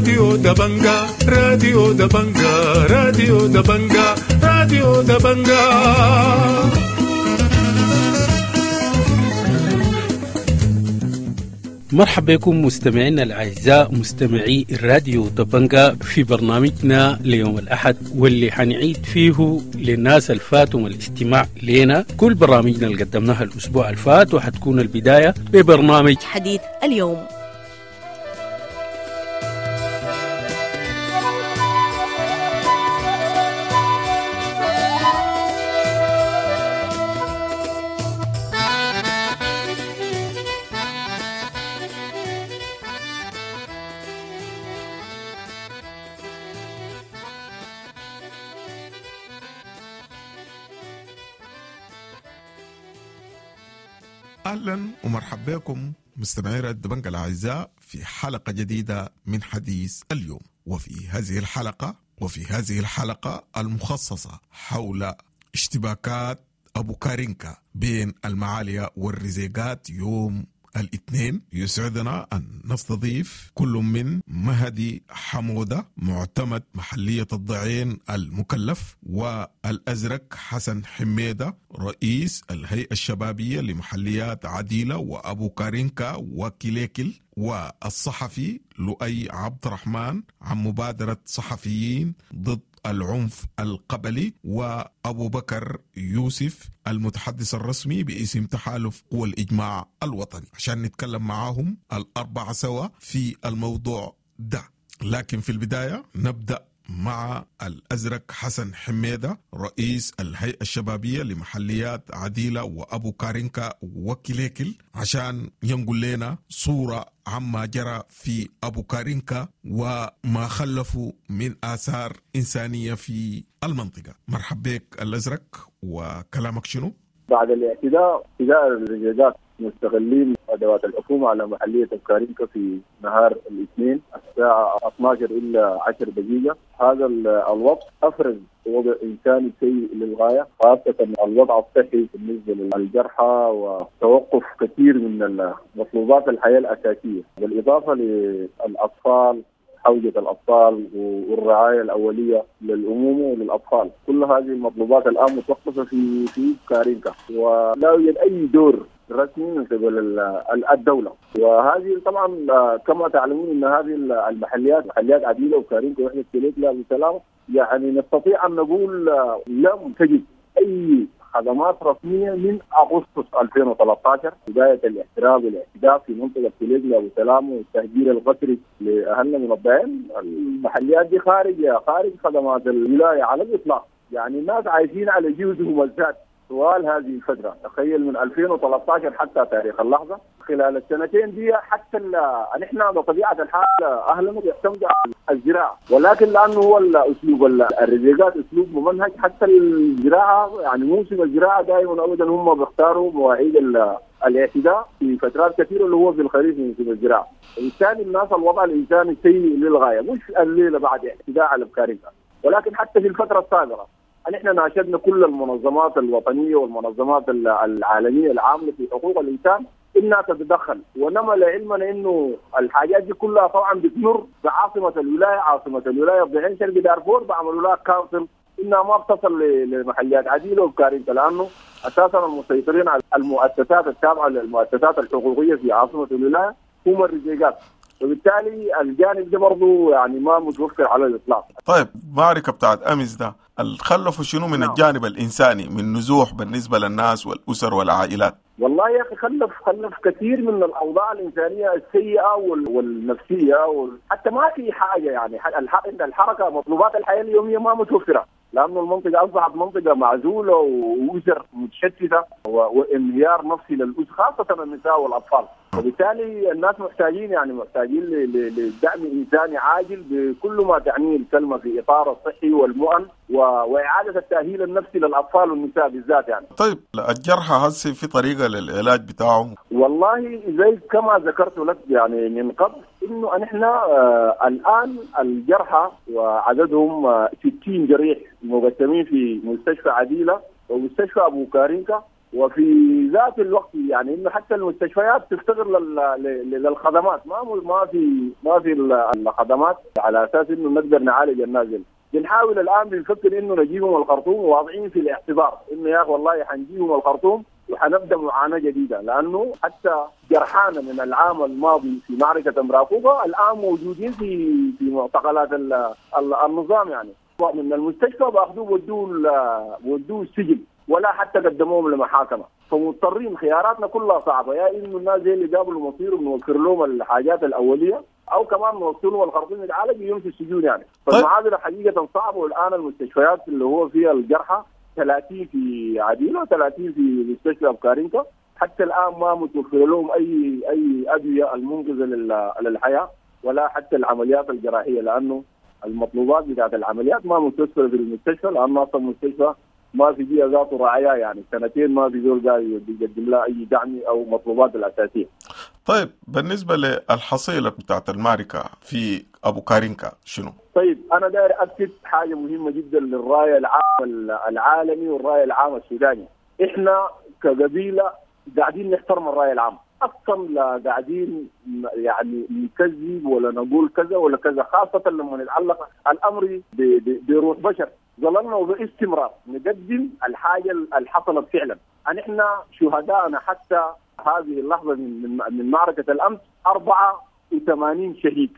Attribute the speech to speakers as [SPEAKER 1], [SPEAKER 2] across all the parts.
[SPEAKER 1] راديو دبنجا راديو دبنجا راديو دبنجا راديو دبنجا.
[SPEAKER 2] مرحبا بكم مستمعينا الأعزاء مستمعي الراديو دبنجا في برنامجنا ليوم الأحد، واللي حنعيد فيه للناس الفاتهم الاستماع لنا كل برامجنا اللي قدمناها الأسبوع الفات، وحتكون البداية ببرنامج
[SPEAKER 3] حديث اليوم.
[SPEAKER 4] أهلا ومرحبا بكم مستمعي راديو دبنجا الأعزاء في حلقة جديدة من حديث اليوم. وفي هذه الحلقة المخصصة حول اشتباكات أبو كارينكا بين المعالية والرزيقات يوم الاثنين، يسعدنا أن نستضيف كل من مهدي حمودة معتمد محلية الضعين المكلف، والأزرق حسن حميدة رئيس الهيئة الشبابية لمحليات عديلة وأبو كارينكا وكليكل، والصحفي لؤي عبد الرحمن عن مبادرة صحفيين ضد العنف القبلي، وأبو بكر يوسف المتحدث الرسمي باسم تحالف قوى الإجماع الوطني، عشان نتكلم معاهم الأربعة سوا في الموضوع ده. لكن في البداية نبدأ مع الأزرق حسن حميدة رئيس الهيئة الشبابية لمحليات عديلة وأبو كارينكا وكليكل، عشان ينقل لنا صورة عما جرى في أبو كارينكا وما خلفوا من آثار إنسانية في المنطقة. مرحبا بك الأزرق، وكلامك شنو؟
[SPEAKER 5] بعد الاعتداء الرجالات مستغلين أدوات الحكومة على محلية أبو كارينكا في نهار الاثنين الساعة 12 إلا 10 دقيقة. هذا الوضع أفرز وضع إنساني سيء للغاية، خاصة الوضع الصحي بالنسبة للجرحى وتوقف كثير من مطلوبات الحياة الأساسية، بالإضافة للأطفال، حوجة الأطفال والرعاية الأولية للأمومة وللأطفال. كل هذه المطلوبات الآن متوقفة في كارينكا، ولا يوجد أي دور رسمي من قبل الدولة. وهذه طبعا كما تعلمون أن هذه محليات عديلة وكارينكا وحدة كليكلا بسلام، يعني نستطيع أن نقول لم تجد أي خدمات رسمية من أغسطس 2013، بداية الاحتراب والاعتداء في منطقة كليكلا أبو سلام والتهجير القسري لأهلنا من الضعين. المحليات دي خارج خدمات الولاية على الإطلاق، يعني الناس عايشين على جهدهم الذات طوال هذه الفترة. تخيل من 2013 حتى تاريخ اللحظة، خلال السنتين دي حتى نحن بطبيعة الحال أهلنا بيعتمدوا على الزراعة، ولكن لأنه هو أسلوب الرزيقات أسلوب ممنهج، حتى الزراعة يعني موسم الزراعة دائما أبدا هم بيختاروا مواعيد الاعتداء في فترات كثيرة اللي هو في الخريف موسم الزراعة. بالتالي الناس الوضع الإنساني سيء للغاية، مش الليلة بعد اعتداء على بكارينكا، ولكن حتى في الفترة السابقة نحن ناشدنا كل المنظمات الوطنية والمنظمات العالمية العاملة في حقوق الإنسان إنها تتدخل، ونما لعلمنا إنه الحاجات دي كلها طبعا بتمر بعاصمة الولاية الضعين شرق دارفور، بعملوا لها كونسل إنها ما بتصل لمحليات عديلة وكارينكا، لأنه أساسا المسيطرين على المؤسسات التابعة للمؤسسات الحقوقية في عاصمة الولاية هم الرزيقات، وبالتالي الجانب ده برضه يعني ما متوفر على الإطلاق.
[SPEAKER 4] طيب معركة بتاعت أمس ده الخلفوا شنو من الجانب الإنساني من نزوح بالنسبة للناس والأسر والعائلات؟
[SPEAKER 5] والله يا أخي خلف كثير من الأوضاع الإنسانية السيئة والنفسية، حتى ما في حاجة، يعني الحركة مطلوبات الحياة اليومية ما متوفرة، لأنه المنطقة أصبحت منطقة معزولة وأسر متشتتة وانهيار نفسي للأسر خاصة النساء والأطفال. وبالتالي الناس محتاجين لدعم إنساني عاجل بكل ما تعنيه الكلمة في إطار الصحي والمؤن وإعادة التأهيل النفسي للأطفال والنساء بالذات. يعني
[SPEAKER 4] طيب الجرحى هسه في طريقة للعلاج بتاعهم؟
[SPEAKER 5] والله زي كما ذكرت لك يعني من قبل إنه نحن الآن الجرحى وعددهم 60 جريح مقسمين في مستشفى عديلة ومستشفى أبو كارينكا وفي ذات الوقت يعني انه حتى المستشفيات تفتقر للخدمات، ما في الخدمات على اساس انه نقدر نعالج الناس دي. بنحاول الان بنفكر انه نجيبهم الخرطوم، وواضعين في الاعتبار انه يا اخي والله حنجيبهم الخرطوم وحنبدا معاناه جديده، لانه حتى جرحانا من العام الماضي في معركه امراكوبا الان موجودين في معتقلات النظام، يعني من المستشفى باخذوه ودوه السجن ولا حتى قدموهم لمحاكمه. فمضطرين، خياراتنا كلها صعبه، يا انه الناس زي اللي قابلوا مصيرهم نوفر لهم الحاجات الاوليه، او كمان نوصلهم الخرطوم يتعالج ويمشي السجون يعني. فالمعادله حقيقه صعبه. والان المستشفيات اللي هو فيها الجرحى 30 في عديله و30 في مستشفى ابكارينكا، حتى الان ما متوفر لهم اي ادويه المنقذه للحياه ولا حتى العمليات الجراحيه، لانه المطلوبات بتاعت العمليات ما متوفره في المستشفى، لانه اصلا المستشفى ما في جهه ذاته راعيه، يعني سنتين ما في زول قاعد بيقدم لها اي دعم او مطلوبات الاساسيه.
[SPEAKER 4] طيب بالنسبه للحصيله بتاعت المعركه في ابوكارينكا شنو؟
[SPEAKER 5] طيب انا داير اكد حاجه مهمه جدا للراي العام العالمي والراي العام السوداني. احنا كقبيله قاعدين نحترم الراي العام، اصلا لا قاعدين يعني نكذب ولا نقول كذا ولا كذا، خاصه لما يتعلق الامر بروح بشر. ظللنا وباستمرار نقدم الحاجه اللي حصلت فعلا. نحن شهدائنا حتى هذه اللحظه من معركه الامس 84 شهيد،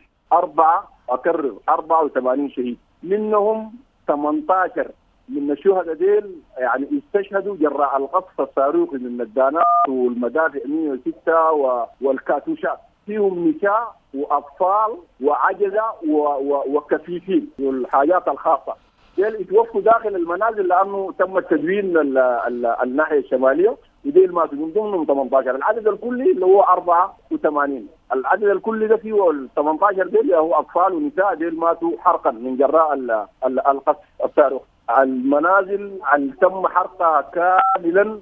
[SPEAKER 5] 84 شهيد، منهم 18 من الشهداء ديل يعني استشهدوا جراء القصف الصاروخي من الدانات والمدافع 106 والكاتوشات، فيهم نساء واطفال وعجزه وكفيفين والحاجات الخاصه. ديل يتوفوا داخل المنازل لانه تم التدوين الناحيه الشماليه، وديل ماتوا من ضمنهم 18. العدد الكلي اللي هو 84. العدد الكلي ده فيه ال 18 ديل هو اطفال ونساء، ديل ماتوا حرقا من جراء القصف الصاروخي. المنازل تم حرقها كاملا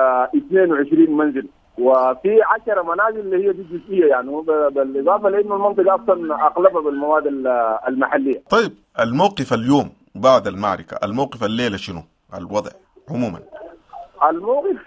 [SPEAKER 5] 22 منزل، وفي 10 منازل اللي هي دي جزئيه يعني، بالاضافه لانه المنطقه اصلا اغلبها بالمواد المحليه.
[SPEAKER 4] طيب الموقف اليوم بعد المعركه، الموقف الليله شنو؟ الوضع عموما
[SPEAKER 5] الموقف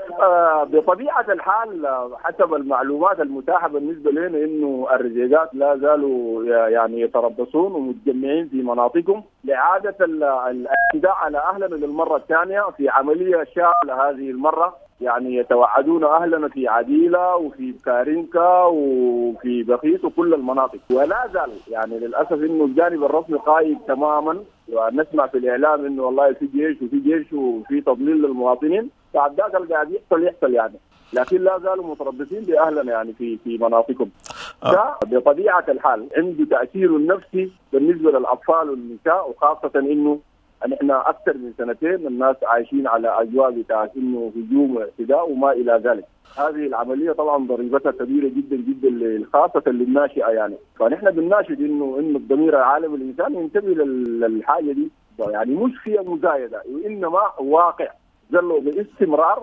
[SPEAKER 5] بطبيعه الحال حسب المعلومات المتاحه بالنسبه لنا انه الرجيجات لا زالوا يعني يتربصون ومتجمعين في مناطقهم لاعاده الاعتداء على اهلنا للمره الثانيه في عمليه شامله هذه المره. يعني يتوعدون اهلنا في عديله وفي كارينكا وفي بقيت وكل المناطق، ولا زال يعني للاسف انه الجانب الرسمي قايد تماما، ونسمع في الاعلام انه والله في جيش وفي تضليل للمواطنين. بعد ذاك اللي قاعد يحصل يعني، لكن لا زالوا متربصين باهلنا يعني في مناطقهم. ده بطبيعه الحال عنده تاثير نفسي بالنسبه للاطفال والنساء، وخاصه انه نحن اكثر من سنتين الناس عايشين على اجواء بتاعت انه هجوم واعتداء وما الى ذلك. هذه العمليه طبعا ضريبتها كبيره جدا جدا خاصه للناشئه يعني. فنحن بنناشد انه الضمير العالمي الانساني ينتبه للحاجه دي، يعني مش فيها مزايده وانما واقع ظلوا باستمرار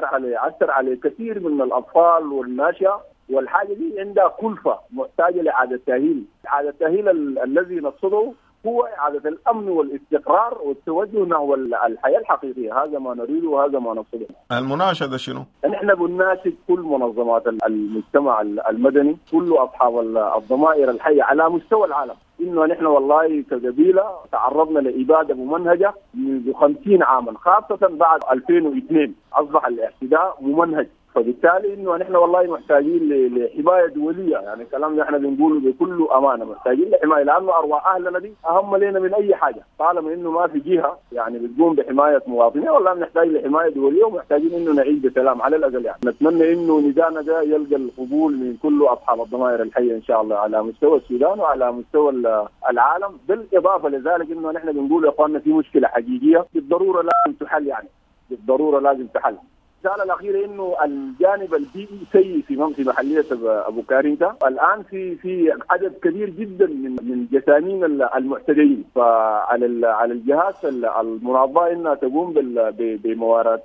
[SPEAKER 5] اثر على كثير من الاطفال والناشئه، والحاجه دي عندها كلفه محتاجه لاعاده تاهيل. اعاده التاهيل الذي نقصده هو إعادة الأمن والاستقرار والتوجه نحو الحياة الحقيقية. هذا ما نريده وهذا ما نقصده.
[SPEAKER 4] المناشدة شنو؟
[SPEAKER 5] نحن بنناشد كل منظمات المجتمع المدني، كل أصحاب الضمائر الحية على مستوى العالم، إنه نحن والله كقبيلة تعرضنا لإبادة ممنهجة منذ 50 عاما، خاصة بعد 2002 أصبح الاعتداء ممنهج. فبالتالي انه نحن والله محتاجين لحمايه دوليه، يعني الكلام اللي احنا بنقوله بكل امانه، محتاجين لحمايه، لانه ارواح اهلنا دي اهم لنا من اي حاجه، طالما انه ما في جهه يعني بتقوم بحمايه مواطنين. والله بنحتاج لحمايه دوليه ومحتاجين انه نعيش بسلام على الاقل يعني. نتمنى انه نداءنا ده يلقى القبول من كل اصحاب الضمائر الحيه ان شاء الله على مستوى السودان وعلى مستوى العالم. بالاضافه لذلك انه نحن بنقول يا اخواننا في مشكله حقيقيه بالضروره لازم تحل، يعني بالضروره لازم تحل. الرسالة الأخيرة إنه الجانب البيئي سيء في محلية أبوكارينكا. الآن في عدد كبير جدا من جثامين المعتدين، فعلى الجهات المنظمة إنها تقوم بموارد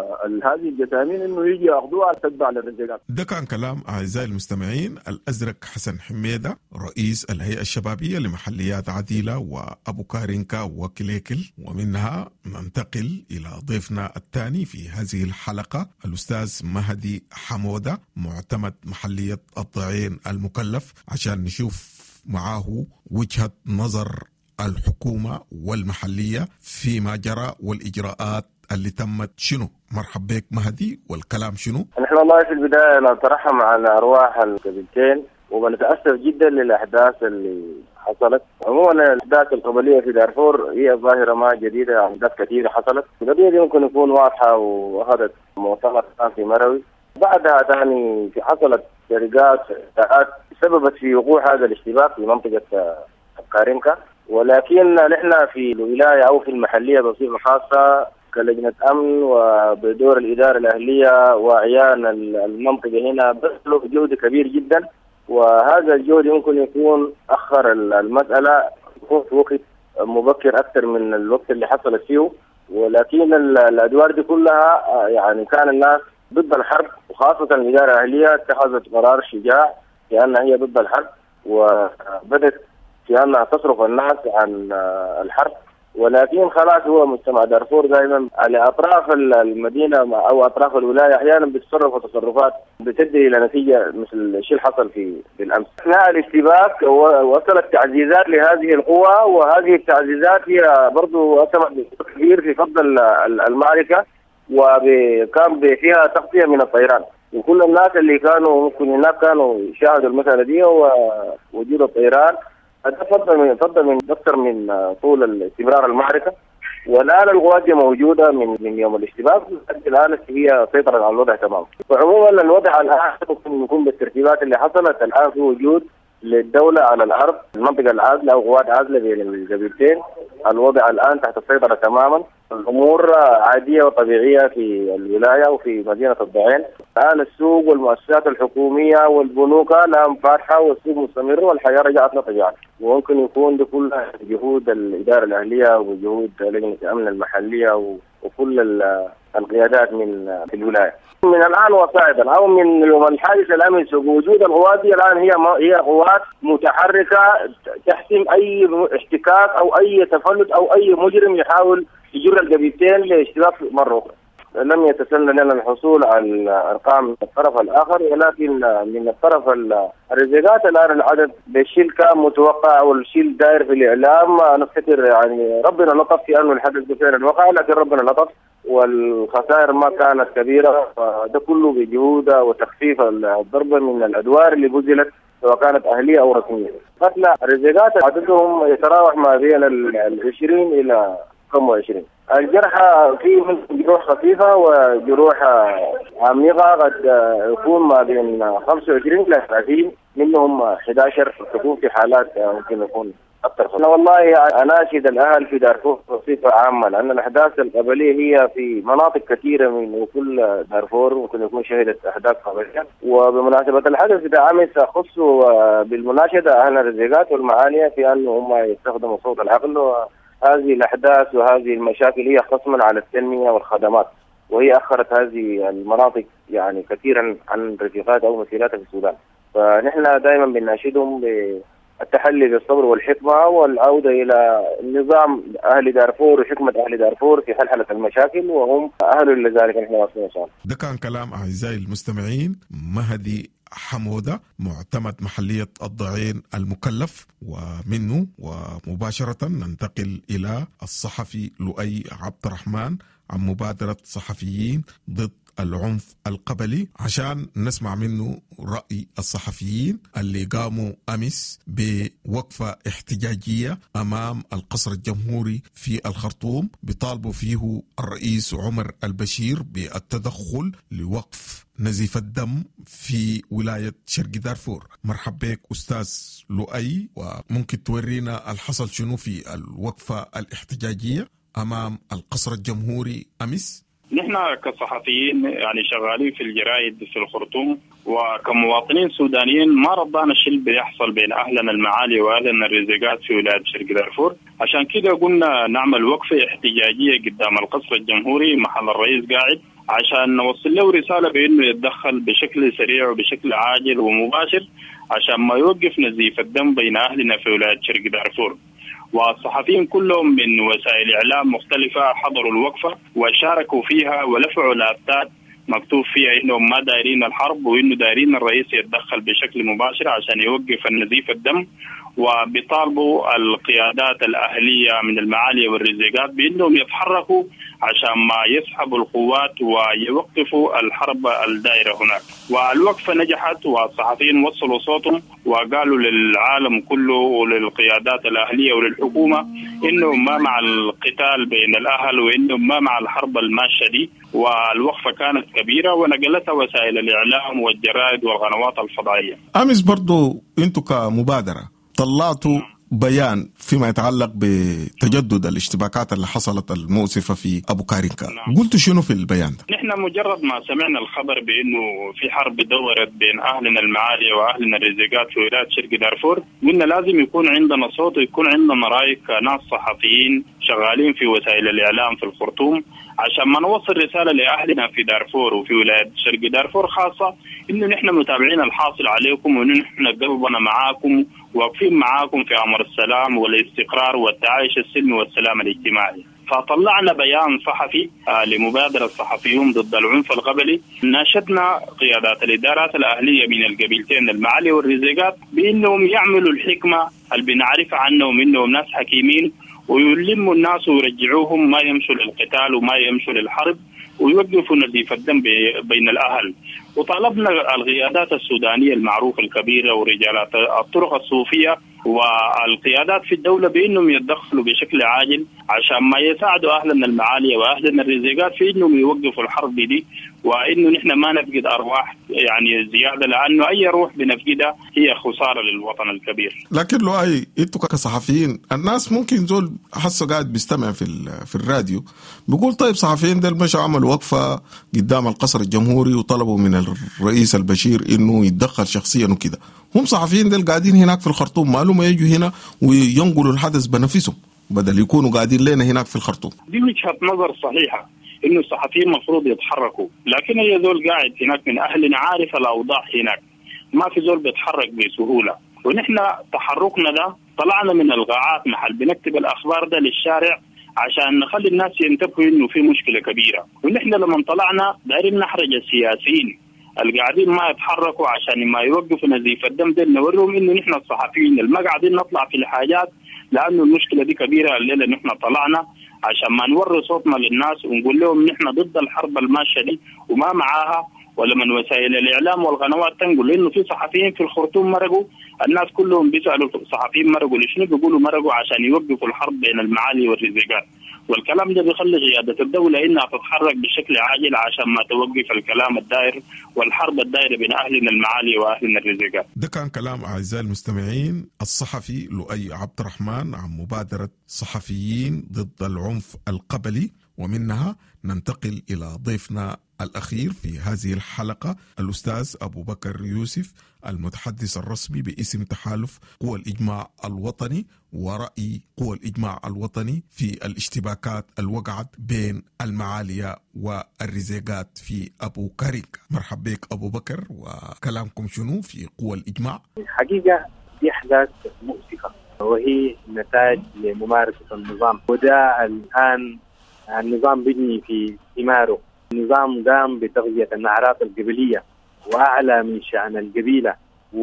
[SPEAKER 5] هذه الجثامين إنه يجي يأخذوها تتبع للرجالات.
[SPEAKER 4] ده كان كلام أعزائي المستمعين الأزرق حسن حميدة، رئيس الهيئة الشبابية لمحليات عديلة وأبوكارينكا وكليكل. ومنها ننتقل إلى ضيفنا الثاني في هذه الحلقة الحلقة الأستاذ مهدي حمودة معتمد محلية الضعين المكلف عشان نشوف معاه وجهة نظر الحكومة والمحلية فيما جرى والإجراءات اللي تمت شنو. مرحب بك مهدي، والكلام شنو؟
[SPEAKER 3] نحن والله في البداية نترحم على أرواح القبيلتين وبنتأسف جدا للأحداث اللي حصلت. عموما الأحداث القبلية في دارفور هي ظاهرة ما جديدة، أحداث كثيرة حصلت. القضية دي ممكن يكون واضحة وأخذت مؤتمر في مروي. بعدها ثاني حصلت سرقات سببت في وقوع هذا الاشتباك في منطقة كارينكا، ولكن نحن في الولاية أو في المحلية بصفة خاصة كلجنة أمن وبدور الإدارة الأهلية وأعيان المنطقة هنا بذلوا جهد كبير جدا، وهذا الجهد يمكن يكون أخر المسألة في وقت مبكر أكثر من الوقت اللي حصلت فيه. ولكن الأدوار دي كلها يعني كان الناس ضد الحرب، وخاصة الإدارة الأهلية اتخذت قرار شجاع في أنها هي ضد الحرب، وبدت في أنها تصرف الناس عن الحرب. ولكن خلاص هو مجتمع دارفور دائما على أطراف المدينة أو أطراف الولاية أحيانا بيتصرفوا تصرفات بتدي إلى نتيجة مثل الشيء اللي حصل في بالأمس. أثناء الاشتباك وصلت تعزيزات لهذه القوى، وهذه التعزيزات هي برضو أثمت كبير في فض المعركة، وكان فيها تغطية من الطيران، وكل الناس اللي كانوا ممكن هناك كانوا يشاهدوا المسألة دي ووجود الطيران فضل من أكثر من طول استمرار المعركة. والآن القوات موجودة من يوم الاشتباك الآن هي سيطرت على الوضع تماما. وعموما الوضع الآن ممكن يكون بالترتيبات اللي حصلت الآن في وجود للدولة على الأرض المنطقة العازلة أو قوات عازلة بين القبيلتين. الوضع الآن تحت السيطرة تماما، الأمور عادية وطبيعية في الولاية وفي مدينة الضعين. الآن السوق والمؤسسات الحكومية والبنوك الآن فاتحة والسوق مستمر والحياة رجعت لطبيعتها. وممكن يكون ده كلها جهود الإدارة الأهلية وجهود لجنة الأمن المحلية وكل القيادات من الولاية. من الآن وصاعدا أو من يوم الحادث الأمس وجود القوات دي الآن هي قوات متحركة تحسم أي احتكاك أو أي تفلت أو أي مجرم يحاول يجر القبيلتين لاشتباك مرة أخرى. لم يتسنى لنا الحصول على أرقام من الطرف الآخر، ولكن من الطرف الرزقات الآن العدد بالشيء كان متوقع أو الشيء داير في الإعلام. نفتكر يعني ربنا لطف في أنه الحدث بفعل وقع، لكن ربنا لطف والخسائر ما كانت كبيرة. ده كله بجهود وتخفيف الضربة من الأدوار اللي بذلت سواء كانت أهلية أو رسمية. قتلى الرزقات عددهم يتراوح ما بين 20 إلى 25. الجرحى في من جروح خفيفة وجروح عميقة قد يكون ما بين 25 إلى 30، منهم 11 تكون في حالات ممكن يكون أكثر. أنا والله أناشد الأهل في دارفور بصفة عامة، لأن الأحداث القبلية هي في مناطق كثيرة من كل دارفور ممكن يكون شهدت أحداث قبلية. وبمناسبة الحدث ده أمس أخص بالمناشدة أهل الرزقات والمعانية في أن هم يستخدموا صوت العقل. هذه الأحداث وهذه المشاكل هي خصما على التنمية والخدمات، وهي أخرت هذه المناطق يعني كثيرا عن رفيقات أو مسيراتها في السودان. فنحن دائما بنناشدهم بالتحلي بالصبر والحكمة والعودة إلى نظام أهل دارفور وحكمة أهل دارفور في حل المشاكل، وهم أهل لذلك. نحن واصلين إن شاء الله.
[SPEAKER 4] ده كان كلام أعزائي المستمعين مهدي حمودة معتمد محلية الضعين المكلف. ومنه ومباشرة ننتقل إلى الصحفي لؤي عبد الرحمن عن مبادرة صحفيين ضد العنف القبلي عشان نسمع منه رأي الصحفيين اللي قاموا أمس بوقفة احتجاجية أمام القصر الجمهوري في الخرطوم بيطالبوا فيه الرئيس عمر البشير بالتدخل لوقف نزيف الدم في ولاية شرق دارفور. مرحب بك أستاذ لؤي، وممكن تورينا الحصل شنو في الوقفة الاحتجاجية أمام القصر الجمهوري أمس؟
[SPEAKER 6] نحن كصحفيين يعني شغالين في الجرائد في الخرطوم، وكمواطنين سودانيين ما رضانا الشيء بيحصل بين أهلنا المعالي وأهلنا الرزقات في ولاية شرق دارفور. عشان كده قلنا نعمل وقفة احتجاجية قدام القصر الجمهوري محل الرئيس قاعد، عشان نوصل له رسالة بأنه يتدخل بشكل سريع وبشكل عاجل ومباشر عشان ما يوقف نزيف الدم بين أهلنا في ولاية شرق دارفور. والصحفيين كلهم من وسائل إعلام مختلفة حضروا الوقفة وشاركوا فيها ولفعوا لافتات مكتوب فيها إنهم ما دايرين الحرب، وإنه دايرين الرئيس يتدخل بشكل مباشر عشان يوقف النزيف الدم. وبيطالبوا القيادات الأهلية من المعالي والرزيقات بأنهم يتحركوا عشان ما يسحبوا القوات ويوقفوا الحرب الدائرة هناك. والوقفة نجحت، والصحفيين وصلوا صوتهم وقالوا للعالم كله وللقيادات الأهلية وللحكومة إنهم ما مع القتال بين الأهل، وإنهم ما مع الحرب الماشية دي. والوقفة كانت كبيرة ونقلتها وسائل الإعلام والجرائد والقنوات الفضائية.
[SPEAKER 4] أمس برضو أنتوا كمبادرة طلعتوا بيان فيما يتعلق بتجدد الاشتباكات اللي حصلت المؤسفة في أبو كارينكا. قلتوا شنو في البيان ده؟
[SPEAKER 6] نحن مجرد ما سمعنا الخبر بأنه في حرب دورت بين أهلنا المعالي وأهلنا الرزيقات في ولاية شرق دارفور، قلنا لازم يكون عندنا صوت ويكون عندنا رأي كناس صحفيين شغالين في وسائل الإعلام في الخرطوم، عشان ما نوصل رسالة لأهلنا في دارفور وفي ولاية شرق دارفور خاصة إنه نحن متابعين الحاصل عليكم، وإنه نحن قلبنا معاكم واقفين معاكم في أمر السلام والاستقرار والتعايش السلمي والسلام الاجتماعي. فطلعنا بيان صحفي لمبادرة الصحفيون ضد العنف القبلي. ناشدنا قيادات الإدارات الأهلية من القبيلتين المعالي والرزيقات بأنهم يعملوا الحكمة اللي بنعرف عنهم إنهم ناس حكيمين، ويلموا الناس ويرجعوهم ما يمشوا للقتال وما يمشوا للحرب، ويوقفوا نزيف الدم بين الأهل. وطالبنا القيادات السودانية المعروفة الكبيرة ورجالات الطرق الصوفية والقيادات في الدولة بأنهم يتدخلوا بشكل عاجل عشان ما يساعدوا أهلنا المعالية وأهلنا الرزيقات في أنهم يوقفوا الحرب دي، وإنه نحن ما نفقد أرواح يعني زيادة، لأنه أي روح بنفقدها هي خسارة للوطن الكبير.
[SPEAKER 4] لكن لو أنتوا كصحفيين الناس ممكن زول حسوا قاعد بيستمع في الراديو بيقول طيب صحفيين دول مش عملوا وقفة قدام القصر الجمهوري وطلبوا من الرئيس البشير إنه يتدخل شخصيا وكده، هم صحفيين دول قاعدين هناك في الخرطوم، مالهم يجوا هنا وينقلوا الحدث بنفسهم بدل يكونوا قاعدين لنا هناك في الخرطوم؟
[SPEAKER 6] دي وجهة نظر صحيحة إنه الصحفيين مفروض يتحركوا، لكن هي زول قاعد هناك من أهلنا عارف الأوضاع هناك، ما في زول بيتحرك بسهولة. ونحن تحركنا ده طلعنا من القاعات محل بنكتب الأخبار ده للشارع عشان نخلي الناس ينتبهوا إنه في مشكلة كبيرة. ونحن لما طلعنا دايرين نحرج السياسيين القاعدين ما يتحركوا عشان ما يوقفوا نزيف الدم ده، نوريهم إنه نحن الصحفيين اللي ما قاعدين نطلع في الحاجات، لأنه المشكلة دي كبيرة. الليلة نحن طلعنا عشان ما نوري صوتنا للناس ونقول لهم نحن ضد الحرب الماشية دي وما معاها، ولا من وسائل الإعلام والقنوات تنقل إنه في صحفيين في الخرطوم مرقوا. الناس كلهم بيسألوا الصحفيين مرقوا ليش، بيقولوا مرقوا عشان يوقفوا الحرب بين المعالي والرزيقات. والكلام ده بيخلي قيادة الدولة إنها تتحرك بشكل عاجل عشان ما توقف الكلام الدائر والحرب الدائرة بين أهلنا المعالي وأهلنا الرزيقات.
[SPEAKER 4] ده كان كلام أعزائي المستمعين الصحفي لؤي عبد الرحمن عن مبادرة صحفيين ضد العنف القبلي. ومنها ننتقل إلى ضيفنا الأخير في هذه الحلقة الأستاذ أبو بكر يوسف، المتحدث الرسمي باسم تحالف قوى الإجماع الوطني ورأي قوى الإجماع الوطني في الاشتباكات الوقعت بين المعالية والرزيقات في أبو كارينكا. مرحبا بك أبو بكر، وكلامكم شنو في قوى الإجماع؟
[SPEAKER 7] الحقيقة دي أحداث مؤسفة وهي نتاج لممارسة النظام، وده الآن النظام بيجني في ثماره. النظام قام بتغذية النعرات القبلية وأعلى من شأن القبيلة،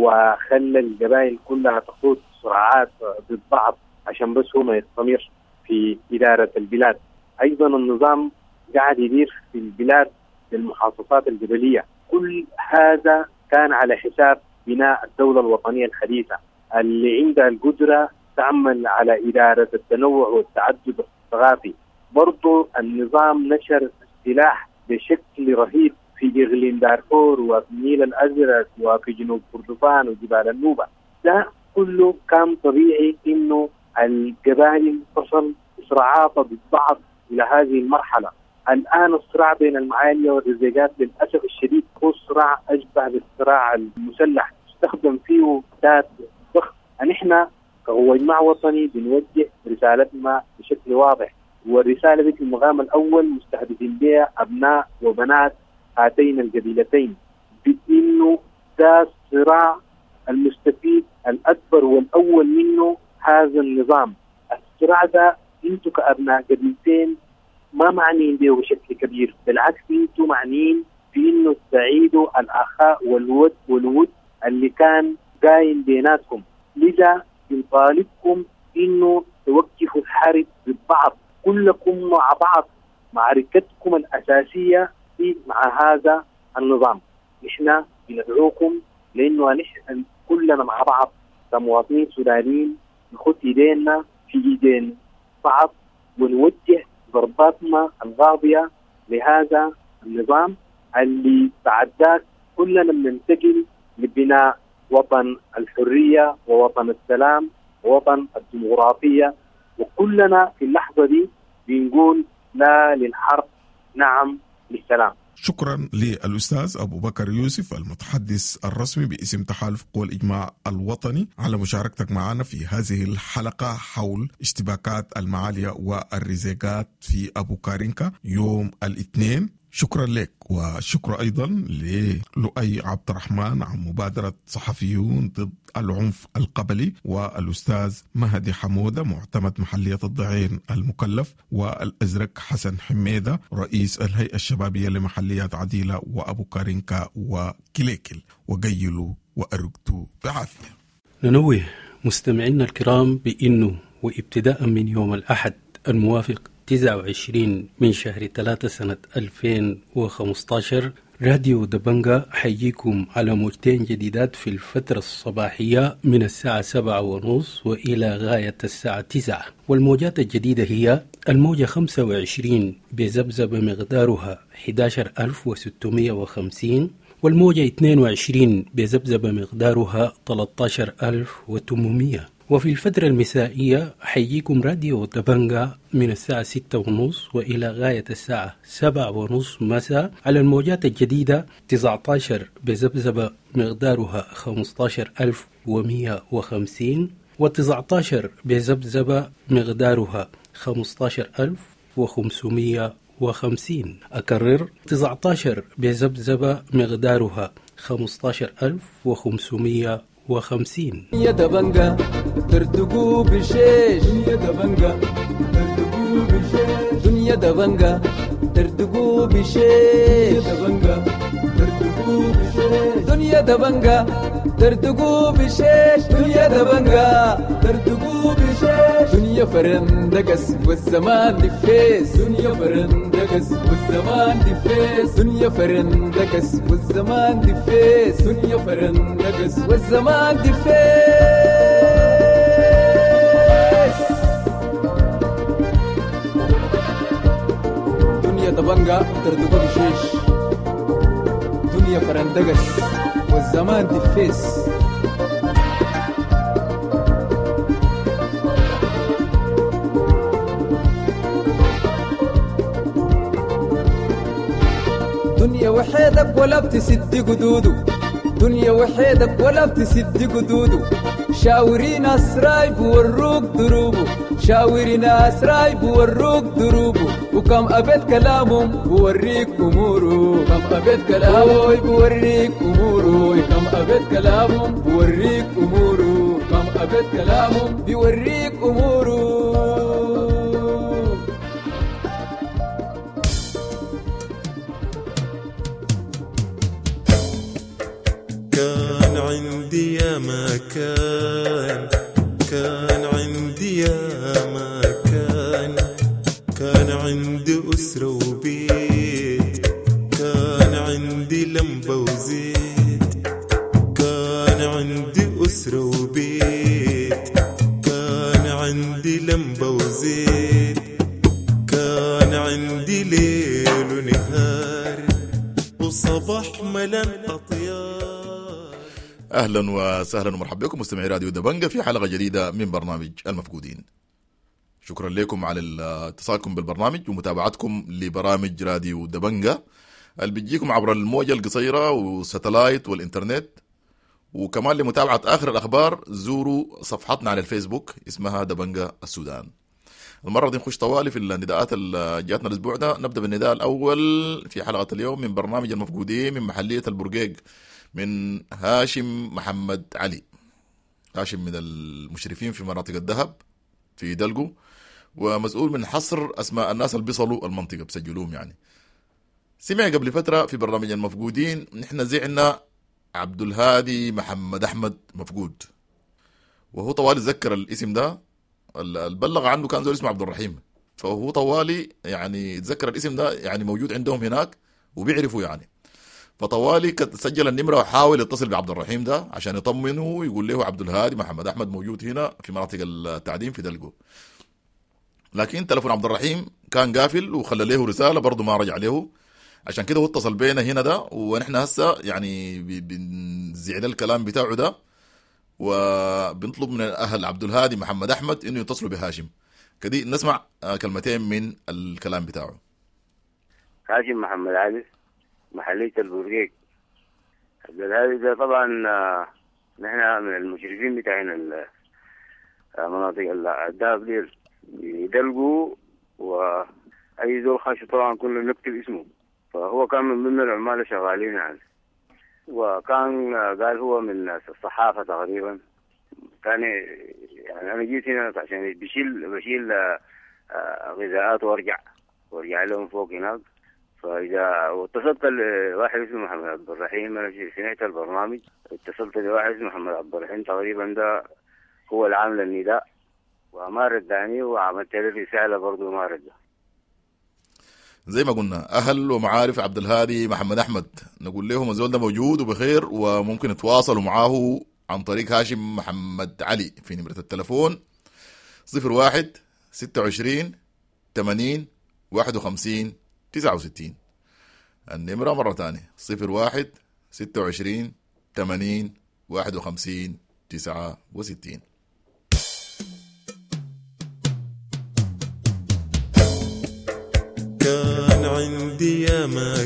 [SPEAKER 7] وخلى القبائل كلها تخوض صراعات ضد بعض عشان بس هو ما يستمر في إدارة البلاد. أيضا النظام قاعد يدير في البلاد بالمحافظات القبلية. كل هذا كان على حساب بناء الدولة الوطنية الحديثة اللي عندها القدرة تعمل على إدارة التنوع والتعدد الثقافي. برضو النظام نشر السلاح بشكل رهيب في إقليم دارفور وفي النيل الأزرق وفي جنوب كردفان وجبال النوبة. ده كله كان طبيعي إنه القبائل تصل صراعات ضد بعض إلى هذه المرحلة. الآن الصراع بين المعالية والرزيقات للأسف الشديد هو صراع أشبه بالصراع المسلح، استخدم فيه ذات ضخم. نحن كهو إجماع وطني بنوجه رسالتنا بشكل واضح، والرسالة دي في المقام الأول مستهدفين بها أبناء وبنات هاتين القبيلتين، بأنه ده الصراع المستفيد الأكبر والأول منه هذا النظام. الصراع ده انتوا كأبناء قبيلتين ما معنيين به بشكل كبير، بالعكس انتوا معنيين في إنه تستعيدوا الأخاء والود اللي كان قايم بيناتكم. لذا بنطالبكم إنه توقفوا الحرب ضد بعض، كلكم مع بعض، معركتكم الأساسية مع هذا النظام. نحن بندعوكم لأنه نحن كلنا مع بعض كمواطنين سودانيين نخد إيدينا في إيدين بعض ونوجه ضرباتنا الغاضية لهذا النظام اللي بعد ذاك كلنا ننتقل لبناء وطن الحرية ووطن السلام ووطن الديمقراطية. وكلنا في اللحظة دي بنقول لا للحرب، نعم للسلام.
[SPEAKER 4] شكرا للأستاذ أبو بكر يوسف المتحدث الرسمي باسم تحالف قوى الإجماع الوطني على مشاركتك معنا في هذه الحلقة حول اشتباكات المعالية والرزيقات في أبو كارينكا يوم الاثنين. شكرا لك، وشكرا أيضا للؤي عبد الرحمن عن مبادرة صحفيون ضد العنف القبلي، والأستاذ مهدي حمودة معتمد محلية الضعين المكلف، والأزرق حسن حميدة رئيس الهيئة الشبابية لمحليات عديلة وأبو كارينكا وكليكل، وقيلوا وأرقتوا بعافية.
[SPEAKER 2] ننوه مستمعينا الكرام بأنه وابتداء من يوم الأحد الموافق 29 من شهر 3 سنة 2015 راديو دبنجا حيجيكم على موجتين جديدات في الفترة الصباحية من الساعة 7:30 وإلى غاية الساعة 9. والموجات الجديدة هي الموجة 25 بزبزبة مقدارها 11650، والموجة 22 بزبزبة مقدارها 13800. وفي الفترة المسائية حيجيكم راديو دبنجا من الساعة 6:30 وإلى غاية الساعة 7:30 مساء على الموجات الجديدة 19 بزبزبة مقدارها 15150، و19 بزبزبة مقدارها 15550. أكرر 19 بزبزبة مقدارها 15550.
[SPEAKER 8] يا دبنجا ترتقوا بشيش، يا دبنجا ترتقوا بشيش، دنيا دبنجا ترتقوا بشيش، يا دبنجا ترتقوا بشيش، دنيا دبنجا ترتقوا بشيش، دنيا دبنجا ترتقوا بشيش، دنيا فرندقس والزمان دفيس، دنيا فرندقس والزمان دفيس، دنيا فرندقس والزمان دفيس، دنيا فرندقس والزمان دفيس، دنيا دبنجا ترتقوا بشيش، دنيا فرندقس والزمان دفيس. دنيا وحيدك ولا بتسد قدودو، دنيا وحيدك ولا بتسد قدودو، شاوري ناس راي بوروك دروبو، شاوري ناس راي بوروك دروبو، وكم أبد كلامهم بوريك أمورو، كم أبد كلامهم بوريك أمورو، كم أبد كلامهم بوريك أمورو، كم أبد كلامهم بوريك أمورو.
[SPEAKER 1] كان عندي يا مكان، كان عندي يا مكان، كان عندي أسرة وبيت، كان عندي لمبة وزيت، كان عندي أسرة وبيت، كان عندي لمبة وزيت، كان عندي ليل ونهار وصباح ملان أطيار.
[SPEAKER 9] أهلا وسهلا ومرحبا بكم مستمعي راديو دبنجا في حلقة جديدة من برنامج المفقودين. شكرا لكم على اتصالكم بالبرنامج ومتابعتكم لبرامج راديو دبنجا اللي بيجيكم عبر الموجة القصيرة والساتلايت والإنترنت، وكمان لمتابعة آخر الأخبار زوروا صفحتنا على الفيسبوك اسمها دبنجا السودان. المرة دي نخش طوالي في النداءات اللي جاتنا الأسبوع ده. نبدأ بالنداء الأول في حلقة اليوم من برنامج المفقودين من محلية البرقيق من هاشم محمد علي. هاشم من المشرفين في مناطق الذهب في دلقو، ومسؤول من حصر أسماء الناس اللي بيصلوا المنطقة بسجلوهم يعني. سمع قبل فترة في برنامج المفقودين نحن زعنا عبد الهادي محمد أحمد مفقود، وهو طوالي ذكر الاسم ده. البلغ عنه كان زول اسمه عبد الرحيم، فهو طوالي يعني تذكر الاسم ده يعني موجود عندهم هناك وبيعرفوا يعني. فطوالي سجل النمرة وحاول يتصل بعبد الرحيم ده عشان يطمنه ويقول له عبد الهادي محمد أحمد موجود هنا في مناطق التعدين في دلقو. لكن تلفون عبد الرحيم كان قافل وخلى له رسالة برضه ما رجع له. عشان كده هو اتصل بينا هنا ده، ونحن هسه يعني بنزع الكلام بتاعه ده، وبنطلب من أهل عبد الهادي محمد أحمد إنه يتصلوا بهاشم. كدي نسمع كلمتين من الكلام بتاعه.
[SPEAKER 3] هاشم محمد علي، محلية البورقيق. عبد الهادي ده طبعا نحن من المشرفين بتاعين مناطق الدهب دي يدلقوا، وأي زول خاش طبعا كله نكتب اسمه. فهو كان من ضمن العمال شغالين يعني، وكان قال هو من الصحافة تقريبا. كان يعني أنا جيت هنا عشان بشيل غذاءات وارجع لهم فوق هناك. فإذا واتصلت لواحد اسمه محمد عبد الرحيم، أنا سمعت البرنامج، اتصلت لواحد اسمه محمد عبد الرحيم تقريبا ده هو اللي عامل النداء، وما رداني، وعملت له رسالة برضه ما رد.
[SPEAKER 9] زي ما قلنا أهل ومعارف عبد الهادي محمد أحمد نقول لهم الزول ده موجود وبخير، وممكن يتواصلوا معاه عن طريق هاشم محمد علي في نمرة التلفون 01 26 80 51 69. النمرة مرة تانية 01 26 80 51 69.
[SPEAKER 1] كان عندي يا ما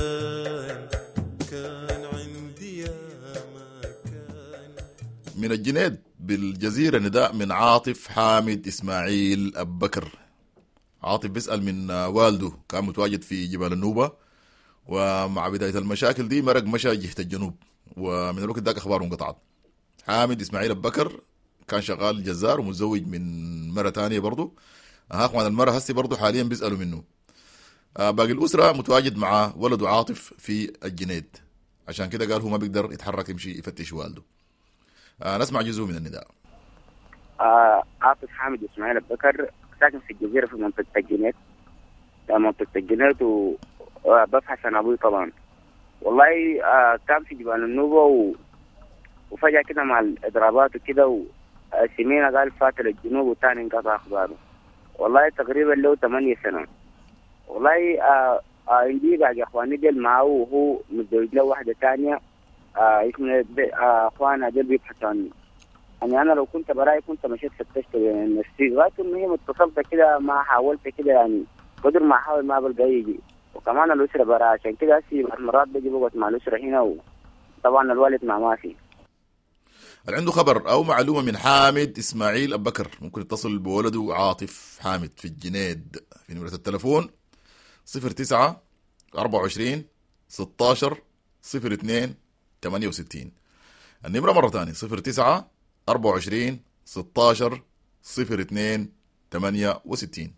[SPEAKER 1] كان عندي يا ما كان.
[SPEAKER 9] من الجنيد بالجزيرة نداء من عاطف حامد إسماعيل أبو بكر. عاطف بيسأل من والده كان متواجد في جبال النوبة، ومع بداية المشاكل دي مرق مشى جهة الجنوب، ومن الوقت ذاك أخباره انقطعت. حامد إسماعيل أبو بكر كان شغال جزار ومتزوج من مرة تانية برضو. هاك المرة هسي برضو حاليا بيسألوا منه. باقي الأسرة متواجد مع ولده عاطف في الجنيد، عشان كده قال هو ما بيقدر يتحرك يمشي يفتش والده. نسمع جزء من النداء.
[SPEAKER 3] عاطف حامد إسماعيل أبو بكر ساكن في الجزيرة في منطقة الجنيد. منطقة الجنيد وببحث عن أبوي طبعا. والله كان في جبال النوبة وفجأة كده مع الإضرابات وكده وسمينا قال فات للجنوب وتاني انقطع أخباره. والله تقريبا له 8 سنة. والله عندي باقي اخواني ديل معه، وهو متزوج له واحدة تانية. اسمه اخوانا ديل بيبحثوا عني. يعني انا لو كنت براي كنت مشيت فتشت نفسي لغاية انه هي اتصلت كده، ما حاولت كده يعني قدر ما احاول ما بلقى يجي. وكمان الاسرة براي، عشان كده هسي مرات بيجي بقعد مع الاسرة هنا، وطبعا الوالد ما في.
[SPEAKER 9] اللي عنده خبر او معلومة من حامد اسماعيل أبو بكر ممكن يتصل بولده عاطف حامد في الجنيد في نمرة التلفون 09 24 16 02 68. النمرة مرة ثانية 09 24 16 02 68.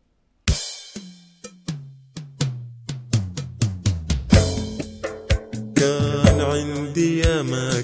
[SPEAKER 1] كان عندي يا ما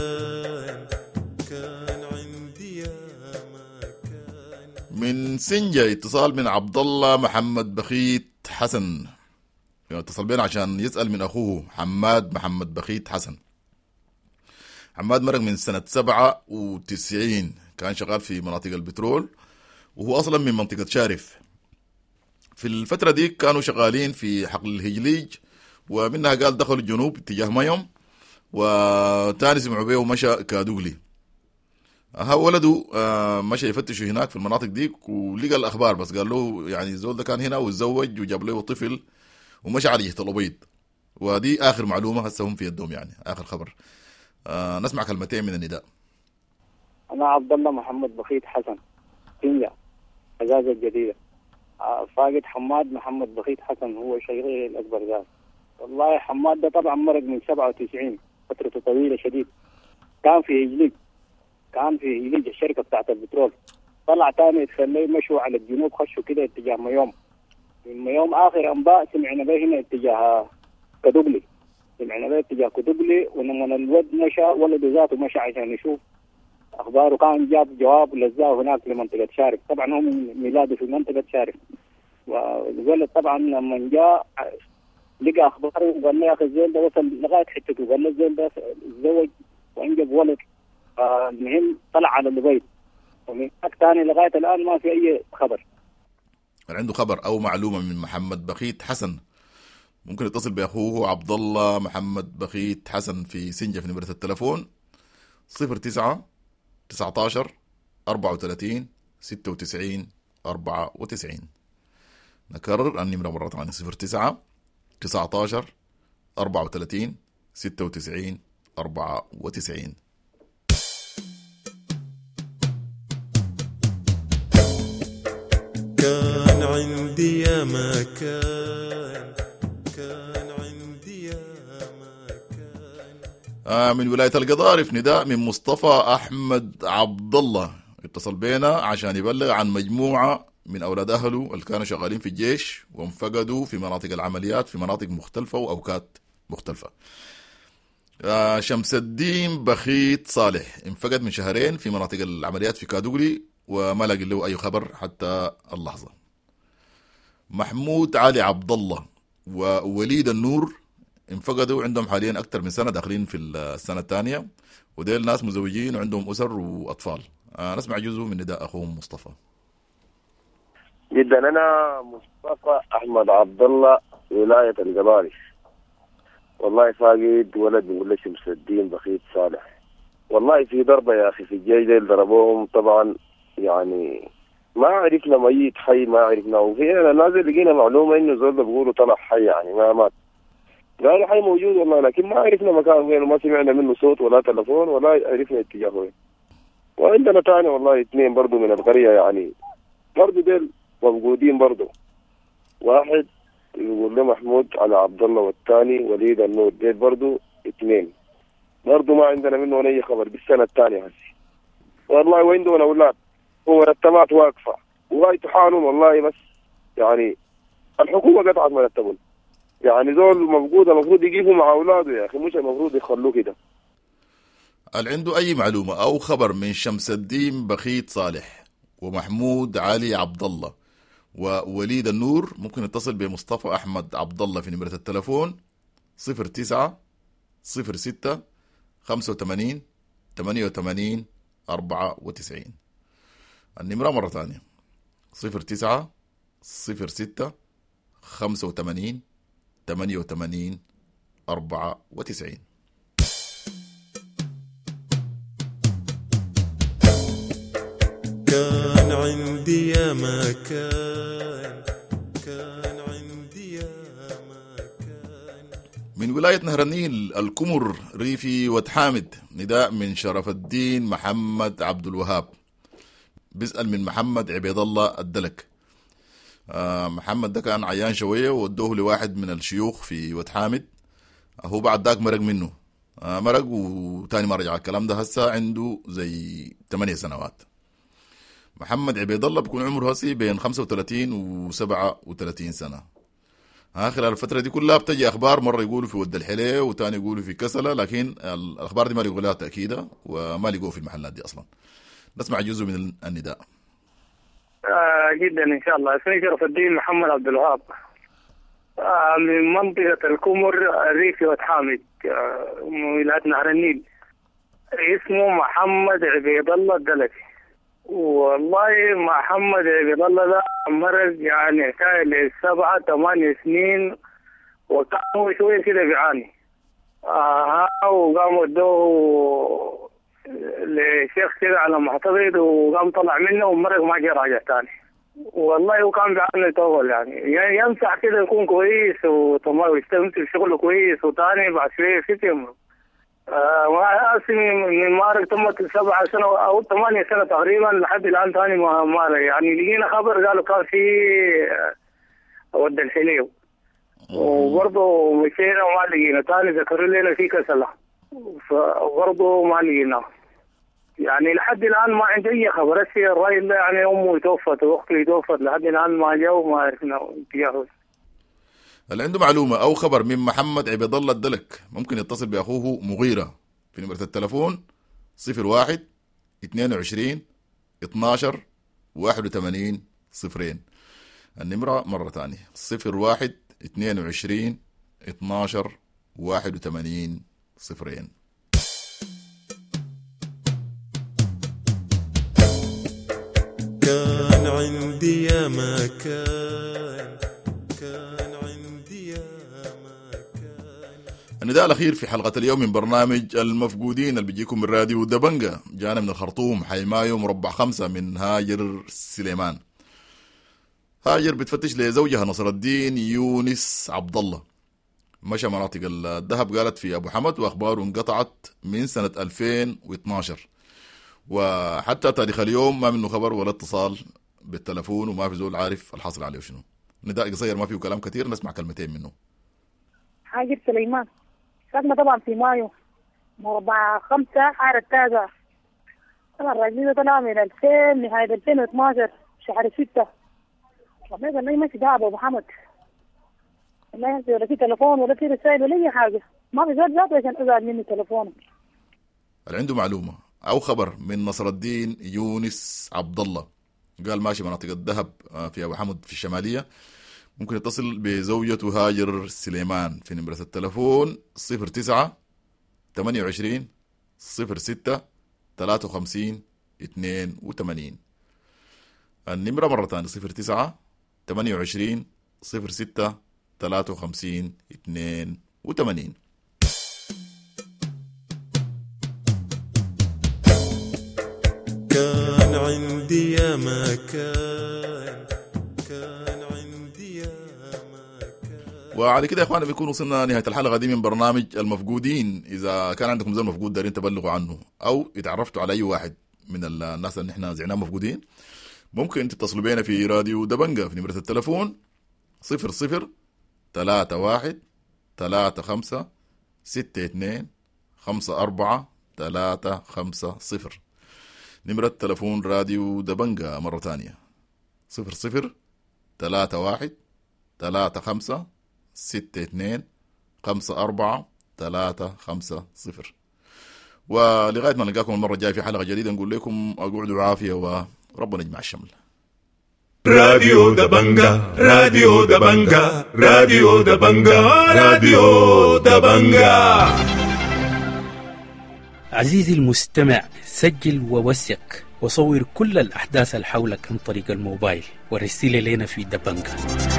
[SPEAKER 1] كان عندي يا ما كان.
[SPEAKER 9] من سنجة اتصال من عبد الله محمد بخيت حسن، اتصل بينا عشان يسأل من أخوه حماد محمد بخيت حسن. حماد مرق من سنة 97، كان شغال في مناطق البترول، وهو أصلا من منطقة شارف. في الفترة دي كانوا شغالين في حقل الهجليج، ومنها قال دخلوا الجنوب اتجاه ميوم، وتاني سمعوا بيه ومشى كادوغلي. ولده مشى يفتشوا هناك في المناطق دي، ولقى الأخبار بس قال له يعني الزول ده كان هنا وتزوج وجاب له طفل ومشى على جهة الأبيض. ودي آخر معلومة هسه هم في يدهم، يعني آخر خبر. نسمع كلمتين من النداء.
[SPEAKER 10] أنا عبد الله محمد بخيت حسن، سنجة أجازة الجديدة. فاقد حماد محمد بخيت حسن هو شيخي الأكبر ذات. والله حماد ده طبعا مرق من 97، فترته طويلة شديد. كان في هجليج الشركة بتاعت البترول. طلع تاني يتخليه مشوا على الجنوب، خشوا كده اتجاه ميوم. يوم آخر أنباء سمعنا به هنا اتجاه كدبلي، سمعنا به اتجاه كدبلي، ولما الولد مشى ولده ذاته مشى عشان يشوف أخباره، كان جاب جواب لزاه هناك لمنطقة شارف. طبعا هو ميلاده في منطقة شارف، والولد طبعا لما جاء لقى أخباره وقال له يا أخي الزول ده وصل لغاية حتته، قال له الزول ده تزوج وأنجب ولد. المهم طلع على البيت، ومن هناك ثاني لغاية الآن ما في أي خبر.
[SPEAKER 9] عنده خبر أو معلومة من محمد بخيت حسن ممكن يتصل بأخوه عبد الله محمد بخيت حسن في سنجة في نمرة التلفون 09 19 34 96 94. نكرر النمرة مرة ثانية 09 19 34 96 94.
[SPEAKER 1] كان عندي يا مكان، كان عندي يا مكان.
[SPEAKER 9] من ولاية القضارف نداء من مصطفى أحمد عبد الله، اتصل بينا عشان يبلغ عن مجموعة من أولاد أهله اللي كانوا شغالين في الجيش وانفقدوا في مناطق العمليات في مناطق مختلفة وأوقات مختلفة. شمس الدين بخيت صالح انفقد من شهرين في مناطق العمليات في كادوغلي وما لقي له أي خبر حتى اللحظة. محمود علي عبد الله ووليد النور انفقدوا، عندهم حاليا أكثر من سنة، داخلين في السنة الثانية، وديل ناس مزوجين وعندهم أسر وأطفال. نسمع جزء من نداء أخوهم مصطفى.
[SPEAKER 3] جدا. أنا مصطفى أحمد عبد الله ولاية القضارف. والله فاقد ولد بيقول لي شمس الدين بخيت صالح. والله في ضربة يا أخي في الجيش ديل ضربوهم طبعا، يعني ما عرفنا ميت حي ما عرفنا، وفي نازل لقينا معلومة إنه زول بيقولوا طلع حي يعني ما مات. قالوا حي موجود والله، لكن ما عرفنا مكانه وين، وما سمعنا منه صوت ولا تلفون ولا عرفنا اتجاهه وين. وعندنا تاني والله 2 برضو من القرية يعني برضو ديل موجودين برضو. واحد يقول له محمود على عبد الله، والثاني وليد النور، ديل برضو 2 برضو ما عندنا منه ولا أي خبر بالسنة الثانية هسي. والله وعندنا أولاد ومرتبات واقفة وغاية حالهم والله، بس يعني الحكومة قطعت مرتبهم. يعني زول موجود المفروض يجيبوا مع أولاده يا أخي، مش المفروض يخلوه كده.
[SPEAKER 9] هل عنده أي معلومة أو خبر من شمس الدين بخيت صالح ومحمود علي عبد الله ووليد النور ممكن يتصل بمصطفى أحمد عبد الله في نمرة التلفون 09 06 85 88 94. النمرة مرة ثانية 09 06 85 88 94.
[SPEAKER 1] كان عندي يا مكان، كان عندي يا مكان.
[SPEAKER 9] من ولاية نهر النيل الكمر ريفي وتحامد نداء من شرف الدين محمد عبد الوهاب، بيسأل من محمد عبيد الله الدلك. محمد ده كان عيان شوية وودوه لواحد من الشيوخ في وتحامد، هو بعد ذاك مرق منه، مرق وتاني ما رجع. الكلام ده هسه عنده زي 8 سنوات. محمد عبيد الله بيكون عمره هسي بين 35 و 37 سنة. خلال الفترة دي كلها بتجي أخبار، مرة يقولوا في ود الحليه وتاني يقولوا في كسلة، لكن الأخبار دي ما لقوا لها تأكيدة وما لقوا في المحلات دي أصلا. نسمع جزء من النداء.
[SPEAKER 10] جدا إن شاء الله. اسمي شرف الدين محمد عبد الوهاب، من منطقة الكمر ريفي وتحامد، ولاية نهر النيل. اسمه محمد عبيد الله الدلكي. والله محمد عبيد الله ده مرض يعني كان 7 8 سنين، وكان هو شوية كده بيعاني. وقاموا ودوه لشيخ كده على معتقد، وقام طلع منه ومرق ما جاء راجع تاني. والله وكان بيعاني طول يعني يمسح كده يكون كويس وتمام ويستمتع بشغله كويس، وتاني بعد شوية فتم. من مارك تمت 7 سنة أو 8 سنة تقريبا لحد الآن تاني ما يعني لقينا خبر قالوا كان في ود الحليو، وبرضه مشينا وما لقينا. تاني ذكروا لنا في كسلة، فبرضه ما لقينا. يعني لحد الآن ما عندي أي خبر. الراجل ده يعني أمه توفت وأختي توفت، لحد الآن ما جاء وما عرفنا اتجاهه.
[SPEAKER 9] اللي عنده معلومة أو خبر من محمد عبد الله الدلك ممكن يتصل بأخوه مغيرة في نمرة التلفون 01 22 12 81 0. النمرة مرة ثانية 01 22 12 81 0.
[SPEAKER 1] كان عندي يا ما كان عندي يا ما كان.
[SPEAKER 9] النداء الأخير في حلقة اليوم من برنامج المفقودين اللي بيجيكم من راديو دبنجة جانا من الخرطوم، حي مايو مربع 5 من هاجر سليمان. هاجر بتفتش لزوجها نصر الدين يونس عبد الله، مشى مناطق الذهب قالت في أبو حمد، وأخباره انقطعت من سنة 2012 وحتى تاريخ اليوم ما منه خبر ولا اتصال بالتلفون، وما في زول عارف الحاصل عليه شنو. نداء قصير ما فيه كلام كثير، نسمع كلمتين منه.
[SPEAKER 11] هاجر سليمان ساكنة طبعا في مايو مربع 5 حارة التازة. أنا الراجل ده طلع من 2000 نهاية 2012 شهر 6. والله قال لي ماشي دعوة أبو محمد، والله ولا في تلفون ولا في رسائل ولا أي حاجة، ما في زول ذاته عشان أزعل مني تلفونه.
[SPEAKER 9] اللي عنده معلومة أو خبر من نصر الدين يونس عبد الله قال ماشي مناطق الذهب في أبو حمد في الشمالية، ممكن يتصل بزوجته هاجر سليمان في نمرة التلفون 09 28 06 53 82. النمرة مرة ثانية 09 28 06 53 82.
[SPEAKER 1] كان عندي يا ما كان عندي يا ما كان.
[SPEAKER 9] وعلى كده يا اخوانا بيكون وصلنا نهاية الحلقة دي من برنامج المفقودين. اذا كان عندكم زول مفقود دارين تبلغوا عنه او اتعرفتوا على اي واحد من الناس اللي احنا زعناهم مفقودين، ممكن تتصلوا بينا في راديو دبنجة في نمرة التلفون 00 31 35 62 54 350. نمرة تلفون راديو دبنجة مرة ثانية 00 31 35 62 54 350. ولغاية ما نلقاكم المرة الجاية في حلقة جديدة نقول لكم اقعدوا عافية وربنا يجمع الشمل.
[SPEAKER 1] راديو دبنجة راديو دبنجة راديو دبنجة راديو دبنجة.
[SPEAKER 2] عزيزي المستمع، سجل ووثق وصور كل الأحداث اللي حولك عن طريق الموبايل ورسل لنا في دبنجة.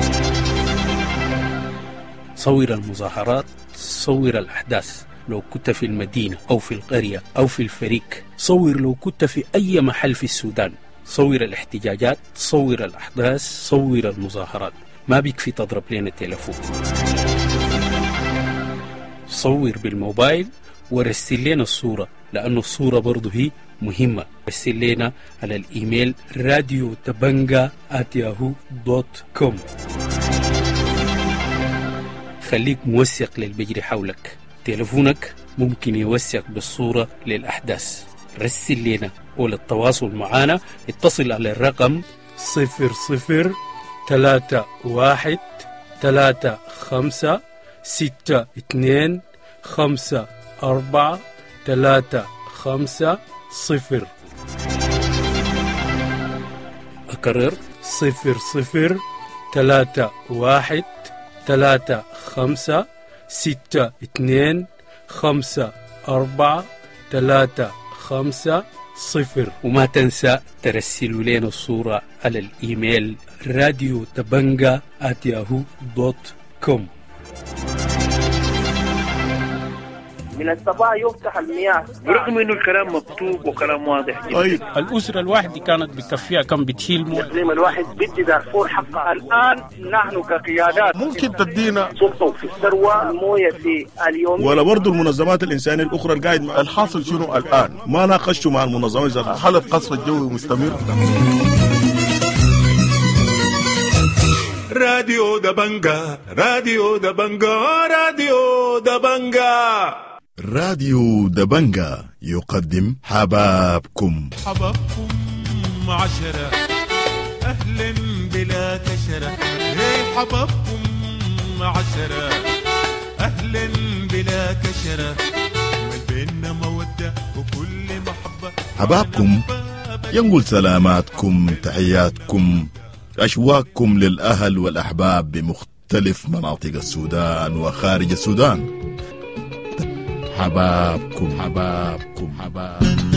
[SPEAKER 2] صور المظاهرات، صور الأحداث لو كنت في المدينة أو في القرية أو في الفريق، صور لو كنت في أي محل في السودان، صور الاحتجاجات، صور الأحداث، صور المظاهرات. ما بيكفي تضرب لنا تلفون، صور بالموبايل ورسل لنا الصورة، لأنه الصورة برضو هي مهمة. رسل لنا على الإيميل radiodabanga@yahoo.com. خليك موثق للبجري حولك. تلفونك ممكن يوثق بالصورة للأحداث. رسل لنا، وللتواصل معنا اتصل على الرقم 00 31 35 62 54 350. أكرر 00 31 35 62 54 350. وما تنسى ترسلوا لنا الصورة على الإيميل radiodabanga@yahoo.com.
[SPEAKER 12] من الصباح يفتح المياه برغم انه الكلام مكتوب وكلام واضح جدا.
[SPEAKER 2] طيب الأسرة الواحدة كانت بكفيها كم بتشيل مويه؟
[SPEAKER 12] تقريبا الواحد بدي دارفور حقها. الان نحن كقيادات
[SPEAKER 4] ممكن تدينا
[SPEAKER 12] سلطه في الثروه المويه في اليوم،
[SPEAKER 13] ولا برضو المنظمات الانسانيه الاخرى القاعد
[SPEAKER 4] الحاصل شنو الان؟ ما ناقشوا مع المنظمات اذا حالة قصف الجوي مستمر.
[SPEAKER 1] راديو دبنجة راديو دبنجة راديو دبنجة.
[SPEAKER 9] راديو دبنجا يقدم حبابكم.
[SPEAKER 1] حبابكم 10 أهل بلا كشرة. هي حبابكم 10 أهل بلا كشرة. ما بيننا مودة وكل محبة.
[SPEAKER 9] حبابكم ينقل سلاماتكم تحياتكم أشواقكم للأهل والأحباب بمختلف مناطق السودان وخارج السودان. حبابكم حبابكم حبابكم.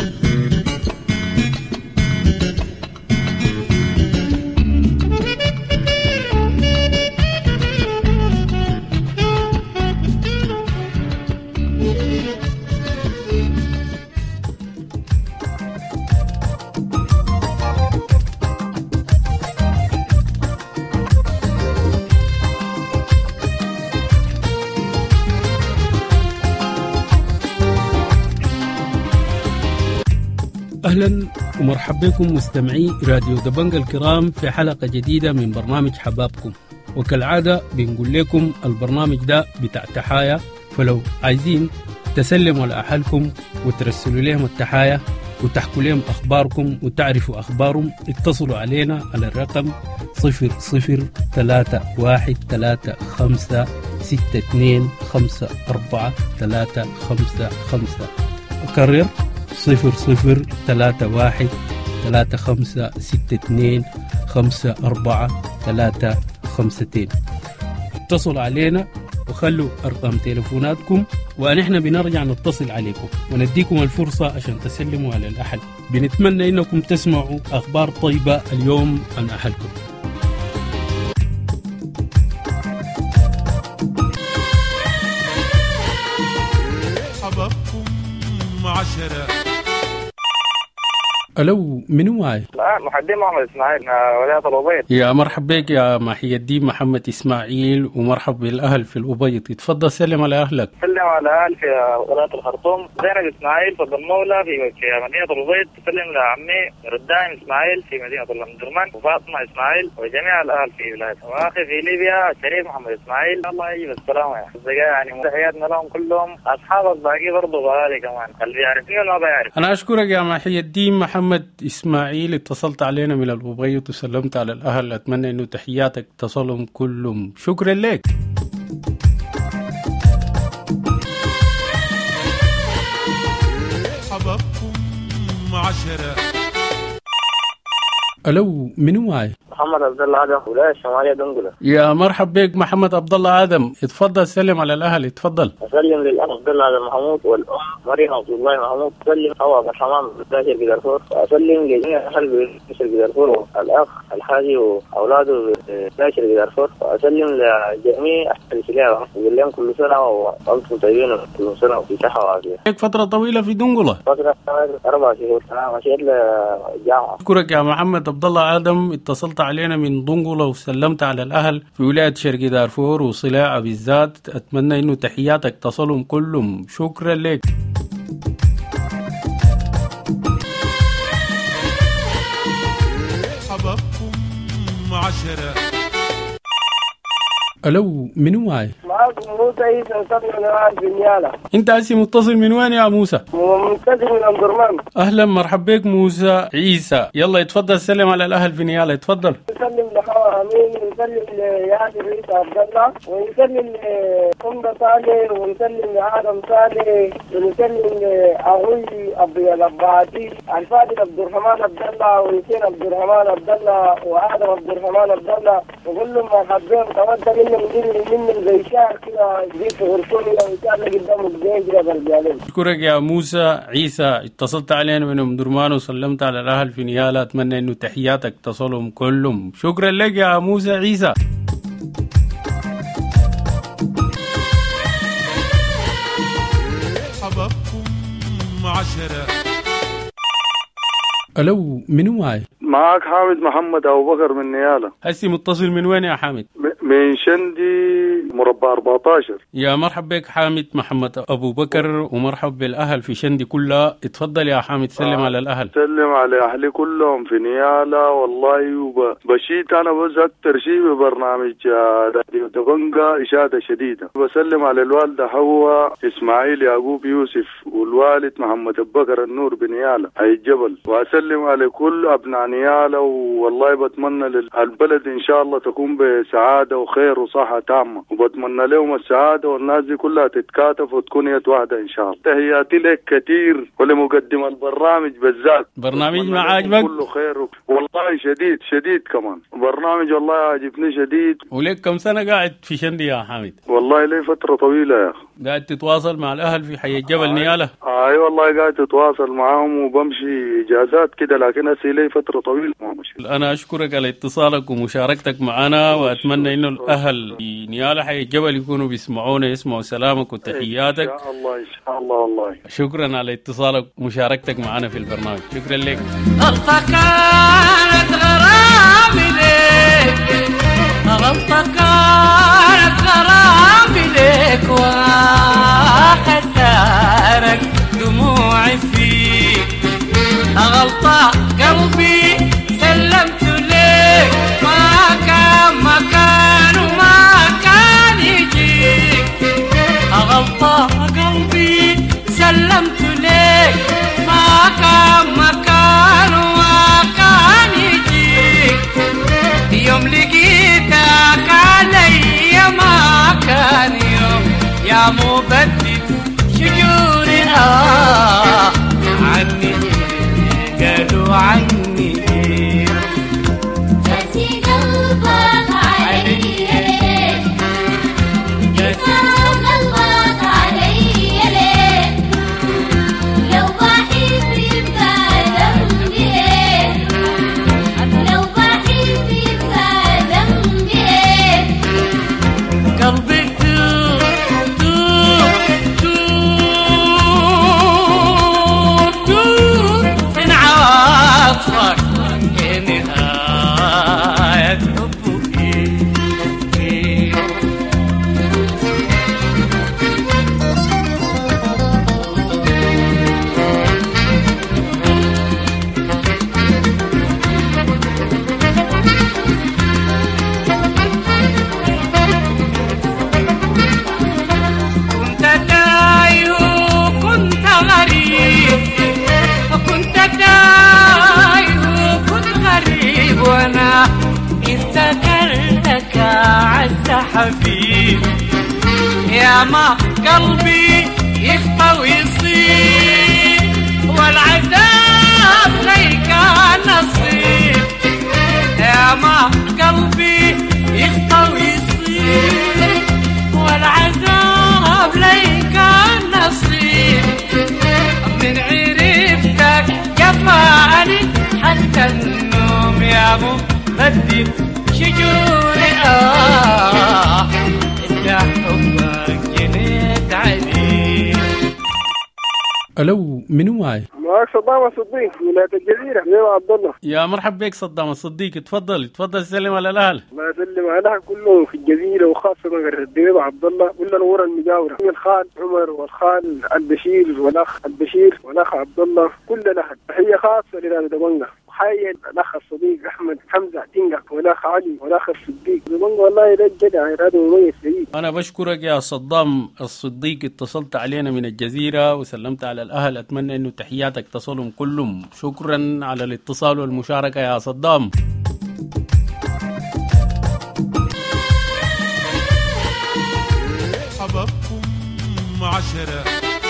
[SPEAKER 2] أهلا ومرحبا بكم مستمعي راديو دبنجا الكرام في حلقة جديدة من برنامج حبابكم. وكالعادة بنقول لكم البرنامج ده بتاع تحايا، فلو عايزين تسلموا لأهلكم وترسلوا لهم التحايا وتحكوا لهم أخباركم وتعرفوا أخبارهم، اتصلوا علينا على الرقم 003135625435. أكرر 003135625435. اتصلوا علينا وخلوا أرقام تليفوناتكم ونحن بنرجع نتصل عليكم ونديكم الفرصة عشان تسلموا على الأهل. بنتمنى إنكم تسمعوا أخبار طيبة اليوم عن أهلكم.
[SPEAKER 1] حبابكم 10.
[SPEAKER 2] ألو منو معي؟
[SPEAKER 14] محدين محمد إسماعيل ولاية الأبيض.
[SPEAKER 2] يا مرحبا بك يا محي الدين محمد إسماعيل، ومرحب بالأهل في الأبيض. تفضل سلم على أهلك.
[SPEAKER 14] سلم على أهل في ولاية الخرطوم. زينب إسماعيل فضل مولى في مدينة الأبيض. سلم لعمي ردان إسماعيل في مدينة الأمدرمان، وفاطمة إسماعيل وجميع الأهل في ولايته. وأخي في ليبيا شريف محمد إسماعيل. الله يجيب السلامة يعني تحياتنا لهم كلهم. أصحاب الباقي برضو بغالي كمان، اللي بيعرفني ولا ما بيعرف.
[SPEAKER 2] أنا أشكرك يا محي الدين محمد إسماعيل، اتصلت علينا من الأبيض وسلمت على الأهل. أتمنى إنه تحياتك تصلهم كلهم. شكرا لك.
[SPEAKER 1] حبابكم 10.
[SPEAKER 2] ألو منو معي؟
[SPEAKER 14] محمد عبد الله آدم، ولاية الشمالية دنقلة.
[SPEAKER 2] يا مرحبا بك محمد عبد الله آدم، اتفضل سلم على الأهل. اتفضل.
[SPEAKER 14] أسلم للأخ عبد الله آدم محمود والأم مريم عبد الله محمود. أسلم حوا عبد الرحمن بشر بدرفور. وأسلم جميع أهل بشر بدرفور، الأخ الحاجي وأولاده بشر بدرفور. وأسلم لجميع أهل الشلال وأقول لهم كل سنة وأنتم طيبين كل سنة وفي صحة وعافية.
[SPEAKER 2] هيك فترة طويلة في دنقلة.
[SPEAKER 14] فترة 4 شهور. أنا مشيت للجامعة.
[SPEAKER 2] أشكرك يا محمد عبد الله آدم، اتصلت علينا من دنقلة وسلمت على الأهل في ولاية شرق دارفور وصلاع بالذات. أتمنى إنه تحياتك تصلهم كلهم. شكرا لك.
[SPEAKER 1] حبابكم 10.
[SPEAKER 2] ألو منو معي؟
[SPEAKER 15] معاكم موسى عيسى متصل من الأهل في النيالة.
[SPEAKER 2] أنت هسي متصل من وين يا موسى؟
[SPEAKER 15] متصل من أمدرمان.
[SPEAKER 2] أهلا مرحبا بك موسى عيسى، يلا يتفضل سلم على الأهل في نيالة. يتفضل.
[SPEAKER 15] يسلم لحوا أمين، ويسلم لياسر عيسى عبد الله، ويسلم لحمد صالح، ويسلم لآدم صالح، ويسلم لأخوي الأبعاتي الفادي عبد الرحمن عبد الله، ويسير عبد الرحمن عبد الله، وآدم عبد الرحمن عبد الله، وكلهم مرحبا. تودى منهم زي شهر كده جيت غرفوني وإن شاء الله قدام الجيش كده برجع.
[SPEAKER 2] أشكرك يا موسى عيسى، اتصلت علينا من أم درمان وسلمت على الأهل في نيالة. أتمنى إنه تحياتك تصلهم كلهم. شكرا لك يا موسى عيسى.
[SPEAKER 1] حبابكم 10.
[SPEAKER 2] ألو منو معي؟
[SPEAKER 16] معك حامد محمد أبو بكر من نيالة.
[SPEAKER 2] هسي متصل من وين يا حامد؟
[SPEAKER 16] من شندي مربع 14.
[SPEAKER 2] يا مرحبا بك حامد محمد أبو بكر، ومرحب بالأهل في شندي كلها. اتفضل يا حامد، سلم على الأهل.
[SPEAKER 16] سلم على أهلي كلهم في نيالة والله. بشيت أنا بس أكتر شيء ببرنامج راديو دبنجة إشادة شديدة. بسلم على الوالدة حواء إسماعيل يعقوب يوسف والوالد محمد أبو بكر النور بنيالة أي الجبل، وأسلم على كل أبناء نيالة. والله بتمنى للبلد إن شاء الله تكون بسعادة وخير وصحة تامة، وبتمنى لهم السعادة والناس دي كلها تتكاتف وتكون يد واحدة إن شاء الله. تحياتي لك كثير ولمقدم البرنامج بالذات.
[SPEAKER 2] برنامج ما عاجبك؟
[SPEAKER 16] كله خير والله، شديد شديد كمان برنامج والله عاجبني شديد.
[SPEAKER 2] ولك كم سنة قاعد في شندي يا حامد؟
[SPEAKER 16] والله لي فترة طويلة يا أخي.
[SPEAKER 2] قاعد تتواصل مع الأهل في حي الجبل نيالة؟
[SPEAKER 16] أي والله قاعد تتواصل معهم وبمشي إجازات كده، لكن هسه لي فترة طويلة ما مشي.
[SPEAKER 2] أنا أشكرك على اتصالك ومشاركتك معنا، وأتمنى إنه الأهل في نيالة حي الجبل يكونوا بيسمعونا، يسمعوا سلامك وتحياتك.
[SPEAKER 16] إن شاء الله إن شاء الله. والله
[SPEAKER 2] شكرا على اتصالك ومشاركتك معنا في البرنامج. شكرا لك.
[SPEAKER 17] غلطة كانت غرامي ليك، غلطة كانت غرامي ليك، وحسارك دموعي فيك. غلطة قلبي سلمت ليك، ما كان مكان وما كان يجيك. غلطة قلبي سلمت ليك، ما كان مكان وما كان يجيك. يوم لقيتك علي ما كان يوم، يا مبدد شجوري عني قالوا عني.
[SPEAKER 18] قاسي قلبك علي ليه، كسر قلبك علي ليه، لو بحب يبقى ذنبي ايه، لو بحب يبقى ذنبي ايه.
[SPEAKER 17] قلبي من عواطفك نهاية كنت تايه وكنت غريب، وكنت تايه وكنت غريب، وانا افتكرتك اعز حبيب. يا ما قلبي يخطى ويصيب، والعذاب ليك نصيب. يا ما قلبي يخطى ويصيب، والعذاب ليك نصيب. من عرفتك جفاني حتى النوم، يا مبدد شجوري انت حبك جنيت علي.
[SPEAKER 2] ألو، منو معي؟
[SPEAKER 19] معك صدام الصديق من ولاية الجزيرة، زي عبد الله.
[SPEAKER 2] يا مرحبا بك صدام الصديق، اتفضل سلم على الأهل.
[SPEAKER 19] الله يسلم على الأهل كلهم في الجزيرة، وخاصة مقر الدبيب عبد الله، كل الغرى المجاورة، الخال عمر والخال البشير والأخ البشير والأخ عبد الله، كل الأهل. تحية خاصة لراديو دبنجة، وحيا الأخ الصديق أحمد حمزة تنقع، والأخ علي والأخ الصديق دبنجة. والله رجل راديو مميز شديد.
[SPEAKER 2] أنا بشكرك يا صدام الصديق، اتصلت علينا من الجزيرة وسلمت على الأهل. أتمنى إنه تحياتك تصلهم كلهم. شكرا على الاتصال والمشاركة يا صدام.
[SPEAKER 1] حبابكم 10.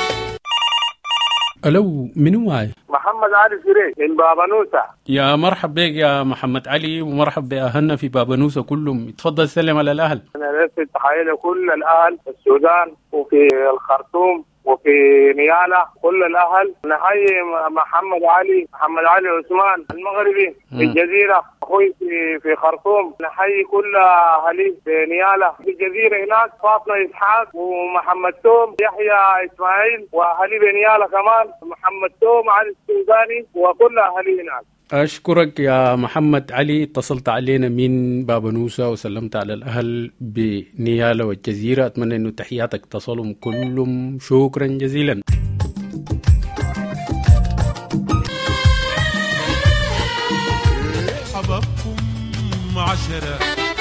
[SPEAKER 2] ألو، منو معي؟
[SPEAKER 19] محمد علي سري من بابانوسة.
[SPEAKER 2] يا مرحب بك يا محمد علي، ومرحب بأهلنا في بابانوسة كلهم. اتفضل سلم على الأهل.
[SPEAKER 19] أنا لست تحية لكل الأهل في السودان وفي الخرطوم وفي نيالة، كل الأهل. نحيي محمد علي عثمان المغربي في الجزيرة، أخوي في خرطوم. نحيي كل أهلي في نيالة في الجزيرة هناك، فاطمة إسحاق ومحمد توم، يحيى إسماعيل، وأهلي بنيالة كمان، محمد توم علي السوداني، وكل أهلي هناك.
[SPEAKER 2] أشكرك يا محمد علي، اتصلت علينا من بابا نوسة وسلمت على الأهل بنيالة والجزيرة. أتمنى أنه تحياتك تصلهم كلهم. شكرا جزيلا.
[SPEAKER 1] حبابكم عشرة.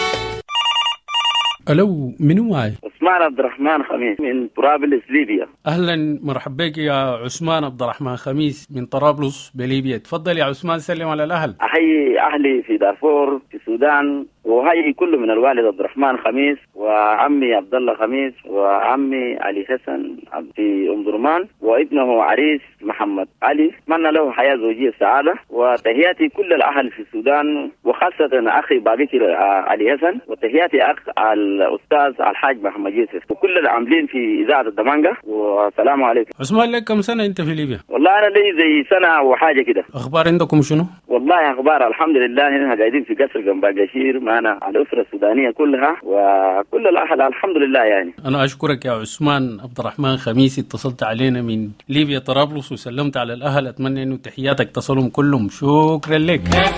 [SPEAKER 2] ألو، منو معي؟
[SPEAKER 20] عثمان عبد الرحمن خميس من طرابلس ليبيا.
[SPEAKER 2] أهلا مرحبا بك يا عثمان عبد الرحمن خميس من طرابلس بليبيا. تفضل يا عثمان، سلم على الأهل.
[SPEAKER 20] أحيي أهلي في دارفور في السودان، وهي كل من الوالد عبد الرحمن خميس وعمي عبد الله خميس وعمي علي حسن في أم درمان وابنه عريس محمد علي. أتمنى له حياة زوجية سعادة، وتحياتي كل الأهل في السودان وخاصة أخي باقيتي علي حسن، وتحياتي أخ الأستاذ الحاج محمد يوسف وكل العاملين في إذاعة الدمنجة، والسلام عليكم.
[SPEAKER 2] عثمان، لك كم سنة أنت في ليبيا؟
[SPEAKER 20] والله أنا لي زي سنة وحاجة كده.
[SPEAKER 2] أخبار عندكم شنو؟
[SPEAKER 20] والله أخبار الحمد لله، هنا قاعدين في قصر جنب الجشير معنا الأسرة السودانية كلها وكل الأهل الحمد لله يعني.
[SPEAKER 2] أنا أشكرك يا عثمان عبد الرحمن خميس، اتصلت علينا من ليبيا طرابلس وسلمت على الأهل. أتمنى إنه تحياتك تصلهم كلهم. شكرا لك.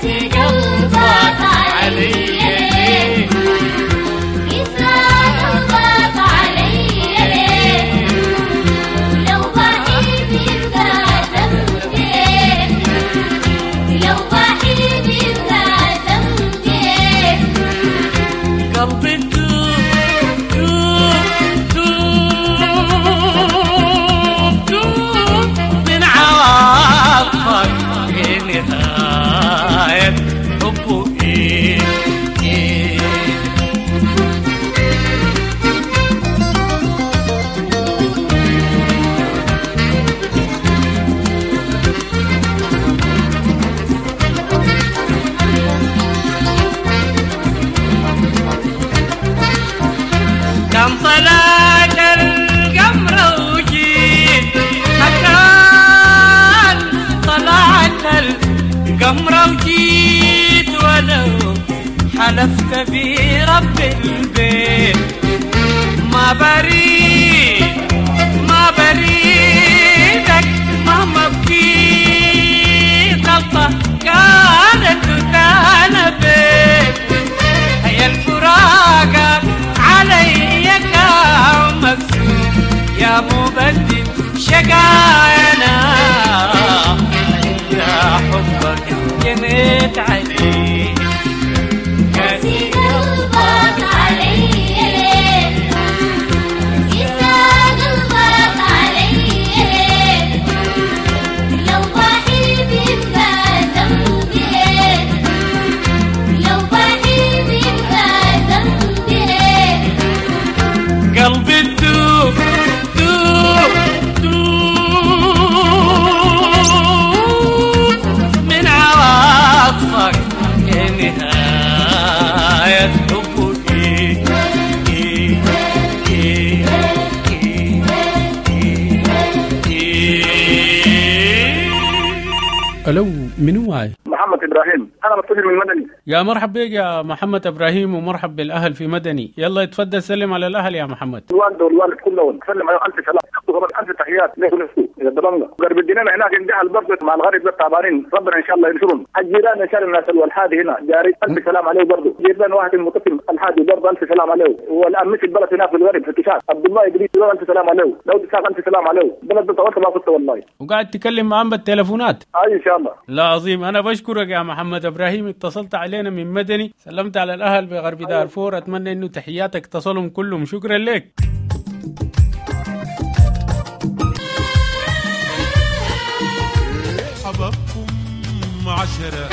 [SPEAKER 17] قمرة وجيت ولو حلفت برب البيت ما بريدك مهما بكيت غلطة كانت وتنبيت. هي الفراقة علي كان مكسور يا مبدل شقاينا يا حبك جنيت عليه.
[SPEAKER 18] قاسي قلبك علي ليه، قسى قلبك علي ليه، لو بحب يبقى ذنبي، لو بحب يبقى ذنبي.
[SPEAKER 17] قلبي تدوب دوب دوب من عواطفك يا نهاية
[SPEAKER 2] ألو، منو معي؟
[SPEAKER 5] محمد إبراهيم، أنا متصل من مدني.
[SPEAKER 2] يا مرحبا بك يا محمد إبراهيم، ومرحب بالأهل في مدني. يلا يتفضل سلم على الأهل يا محمد.
[SPEAKER 5] الوالد والوالد كلهم سلم عليهم ألف سلام، ألف تحيات لكم إلى الدبنجة. قرب الدينين هناك عندها البرد مع الغريب بالتعبانين، ربنا إن شاء الله ينصرهم. الجيران إن شاء الله الناس والحادي هنا جاري ألف سلام عليه برضه. جيران واحد المتصل الحادي برضه ألف سلام عليه. والآن مثل البلد هناك في الغرب في الكشاف عبد الله إدريس ألف سلام عليه. لو تساق ألف سلام عليه. بلد بتوصل ما كنت والله.
[SPEAKER 2] وقاعد تكلم معهم بالتليفونات؟
[SPEAKER 5] إن شاء الله.
[SPEAKER 2] لا عظيم. أنا بشكرك يا محمد إبراهيم، اتصلت علينا من مدني، سلمت على الأهل بغرب دارفور. أتمنى إنه تحياتك تصلهم كلهم. شكرا لك.
[SPEAKER 1] حبابكم عشرة.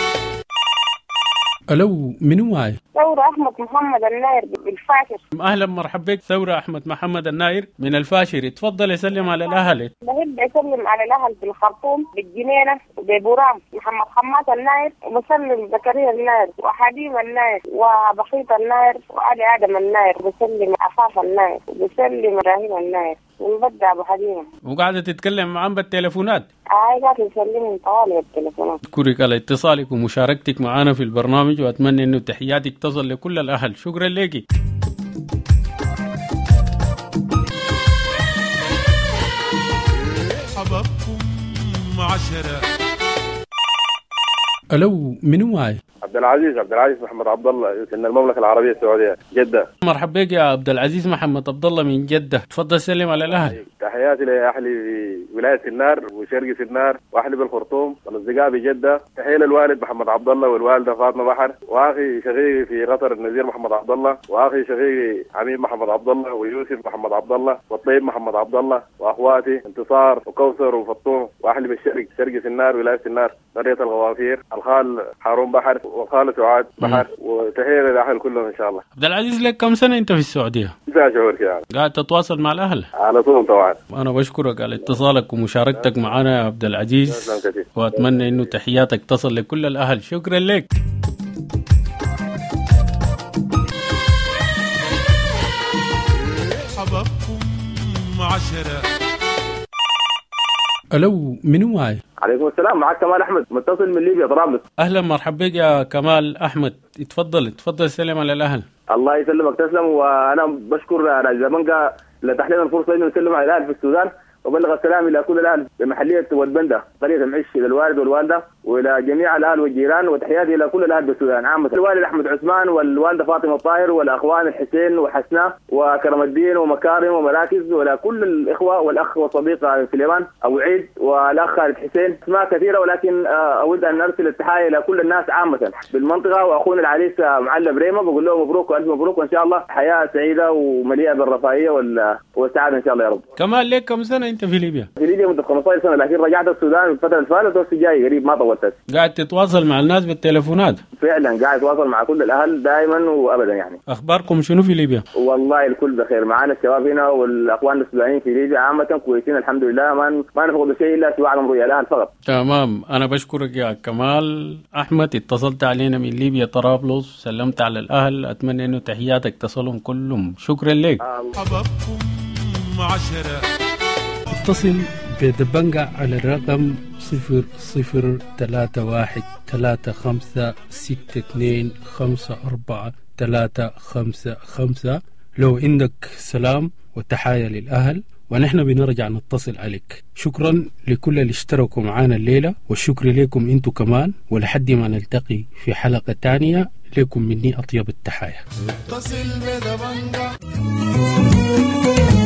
[SPEAKER 2] ألو، منو معي؟
[SPEAKER 11] ثورة أحمد محمد الناير بالفاشر.
[SPEAKER 2] أهلا مرحبا بك ثورة أحمد محمد الناير من الفاشر. تفضل يسلم على الأهل.
[SPEAKER 11] بحب أسلم على الأهل بالخرطوم بالجنينة وببورام، محمد حماد الناير، وبسلم زكريا الناير وحبيب الناير وبخيت الناير وعلي آدم الناير، وبسلم عفاف الناير، وبسلم إبراهيم الناير، ونبدأ أبو حليمة.
[SPEAKER 2] وقاعدة تتكلم معهم بالتليفونات؟
[SPEAKER 11] قاعدة تسلم طوالي بالتليفونات.
[SPEAKER 2] أشكرك على اتصالك ومشاركتك معنا في البرنامج، وأتمنى إنه تحياتك تصل لكل الأهل. شكرا لك.
[SPEAKER 1] حبابكم عشرة.
[SPEAKER 2] الو منو معي؟
[SPEAKER 3] عبد العزيز محمد عبد الله من المملكه العربيه السعوديه جده.
[SPEAKER 2] مرحبا بك يا عبد العزيز محمد عبد الله من جده، تفضل سلم على الاهل.
[SPEAKER 3] تحياتي لاهلي في ولايه النار وشرقه النار واهلي بالخرطوم والاصدقاء بجده. تحيه للوالد محمد عبد الله والوالده فاطمه بحر، واخي شقيقي في قطر النزير محمد عبد الله، واخي شقيقي عميد محمد عبد الله ويوسف محمد عبد الله والطيب محمد عبد الله، واخواتي انتصار وكوثر وفطوم، واهلي بالشرق شرقه النار ولايه النار قريه الغوافير، الخال هارون بحر وخاله سعاد بحر، وتحيه للاهل كلهم ان شاء الله.
[SPEAKER 2] عبد العزيز لك كم سنه انت في السعوديه؟
[SPEAKER 3] فيها شعور كده
[SPEAKER 2] قاعد تتواصل مع الاهل؟
[SPEAKER 3] على طول طبعا.
[SPEAKER 2] انا بشكرك على اتصالك ومشاركتك معنا يا عبد العزيز، واتمنى انه تحياتك تصل لكل الاهل. شكرا لك.
[SPEAKER 1] حبابكم عشرة.
[SPEAKER 2] الو منو معي؟
[SPEAKER 3] عليكم السلام، معك كمال احمد متصل من ليبيا طرابلس.
[SPEAKER 2] اهلا مرحبا بك يا كمال احمد، تفضل سلم على الاهل.
[SPEAKER 3] الله يسلمك تسلم، وانا بشكر رئيس البنك لتحت لنا الفرصه انه نسلم على الاهل في السودان، وبلغ السلام الى كل الاهل بمحليه ودبنده قريه المعش، الى الوالد والوالده والى جميع الاهل والجيران، وتحياتي الى كل الاهل بالسودان عامه. الوالد احمد عثمان والوالده فاطمه الطاهر والاخوان الحسين وحسناء وكرم الدين ومكارم ومراكز، والى كل الاخوه والاخ والصديق في اليمن ابو عيد والاخ خالد حسين. اسماء كثيره ولكن اود ان ارسل التحايا الى كل الناس عامه بالمنطقه، واخونا العريس معلم بريمه بقول له مبروك والف مبروك، وان شاء الله حياه سعيده ومليئه بالرفاهيه والسعاده ان شاء الله يا رب.
[SPEAKER 2] كمال ليك كم سنه انت في ليبيا؟
[SPEAKER 3] في ليبيا مده 15 سنه، لكن رجعت السودان الفتره اللي فاتت بس جاي قريب ما طولت.
[SPEAKER 2] قاعد تتواصل مع الناس بالتليفونات؟
[SPEAKER 3] فعلا قاعد اتواصل مع كل الاهل دائما وابدا يعني.
[SPEAKER 2] اخباركم شنو في ليبيا؟
[SPEAKER 3] والله الكل بخير، معانا الشباب هنا والاخوان السودانيين في ليبيا عامه كويسين الحمد لله، ما نفقد شيء الا سوى عدم رؤيه الاهل فقط.
[SPEAKER 2] تمام، انا بشكرك يا كمال احمد، اتصلت علينا من ليبيا طرابلس، سلمت على الاهل، اتمنى انه تحياتك تصلهم كلهم. شكرا لك.
[SPEAKER 1] حبابكم عشرة.
[SPEAKER 2] اتصل بدبنجة على الرقم 003135625435 لو عندك سلام وتحايا للأهل، ونحن بنرجع نتصل عليك. شكرا لكل اللي اشتركوا معنا الليلة، والشكر لكم انتو كمان، ولحد ما نلتقي في حلقة تانية لكم مني أطيب التحايا.
[SPEAKER 1] اتصل بدبنجة.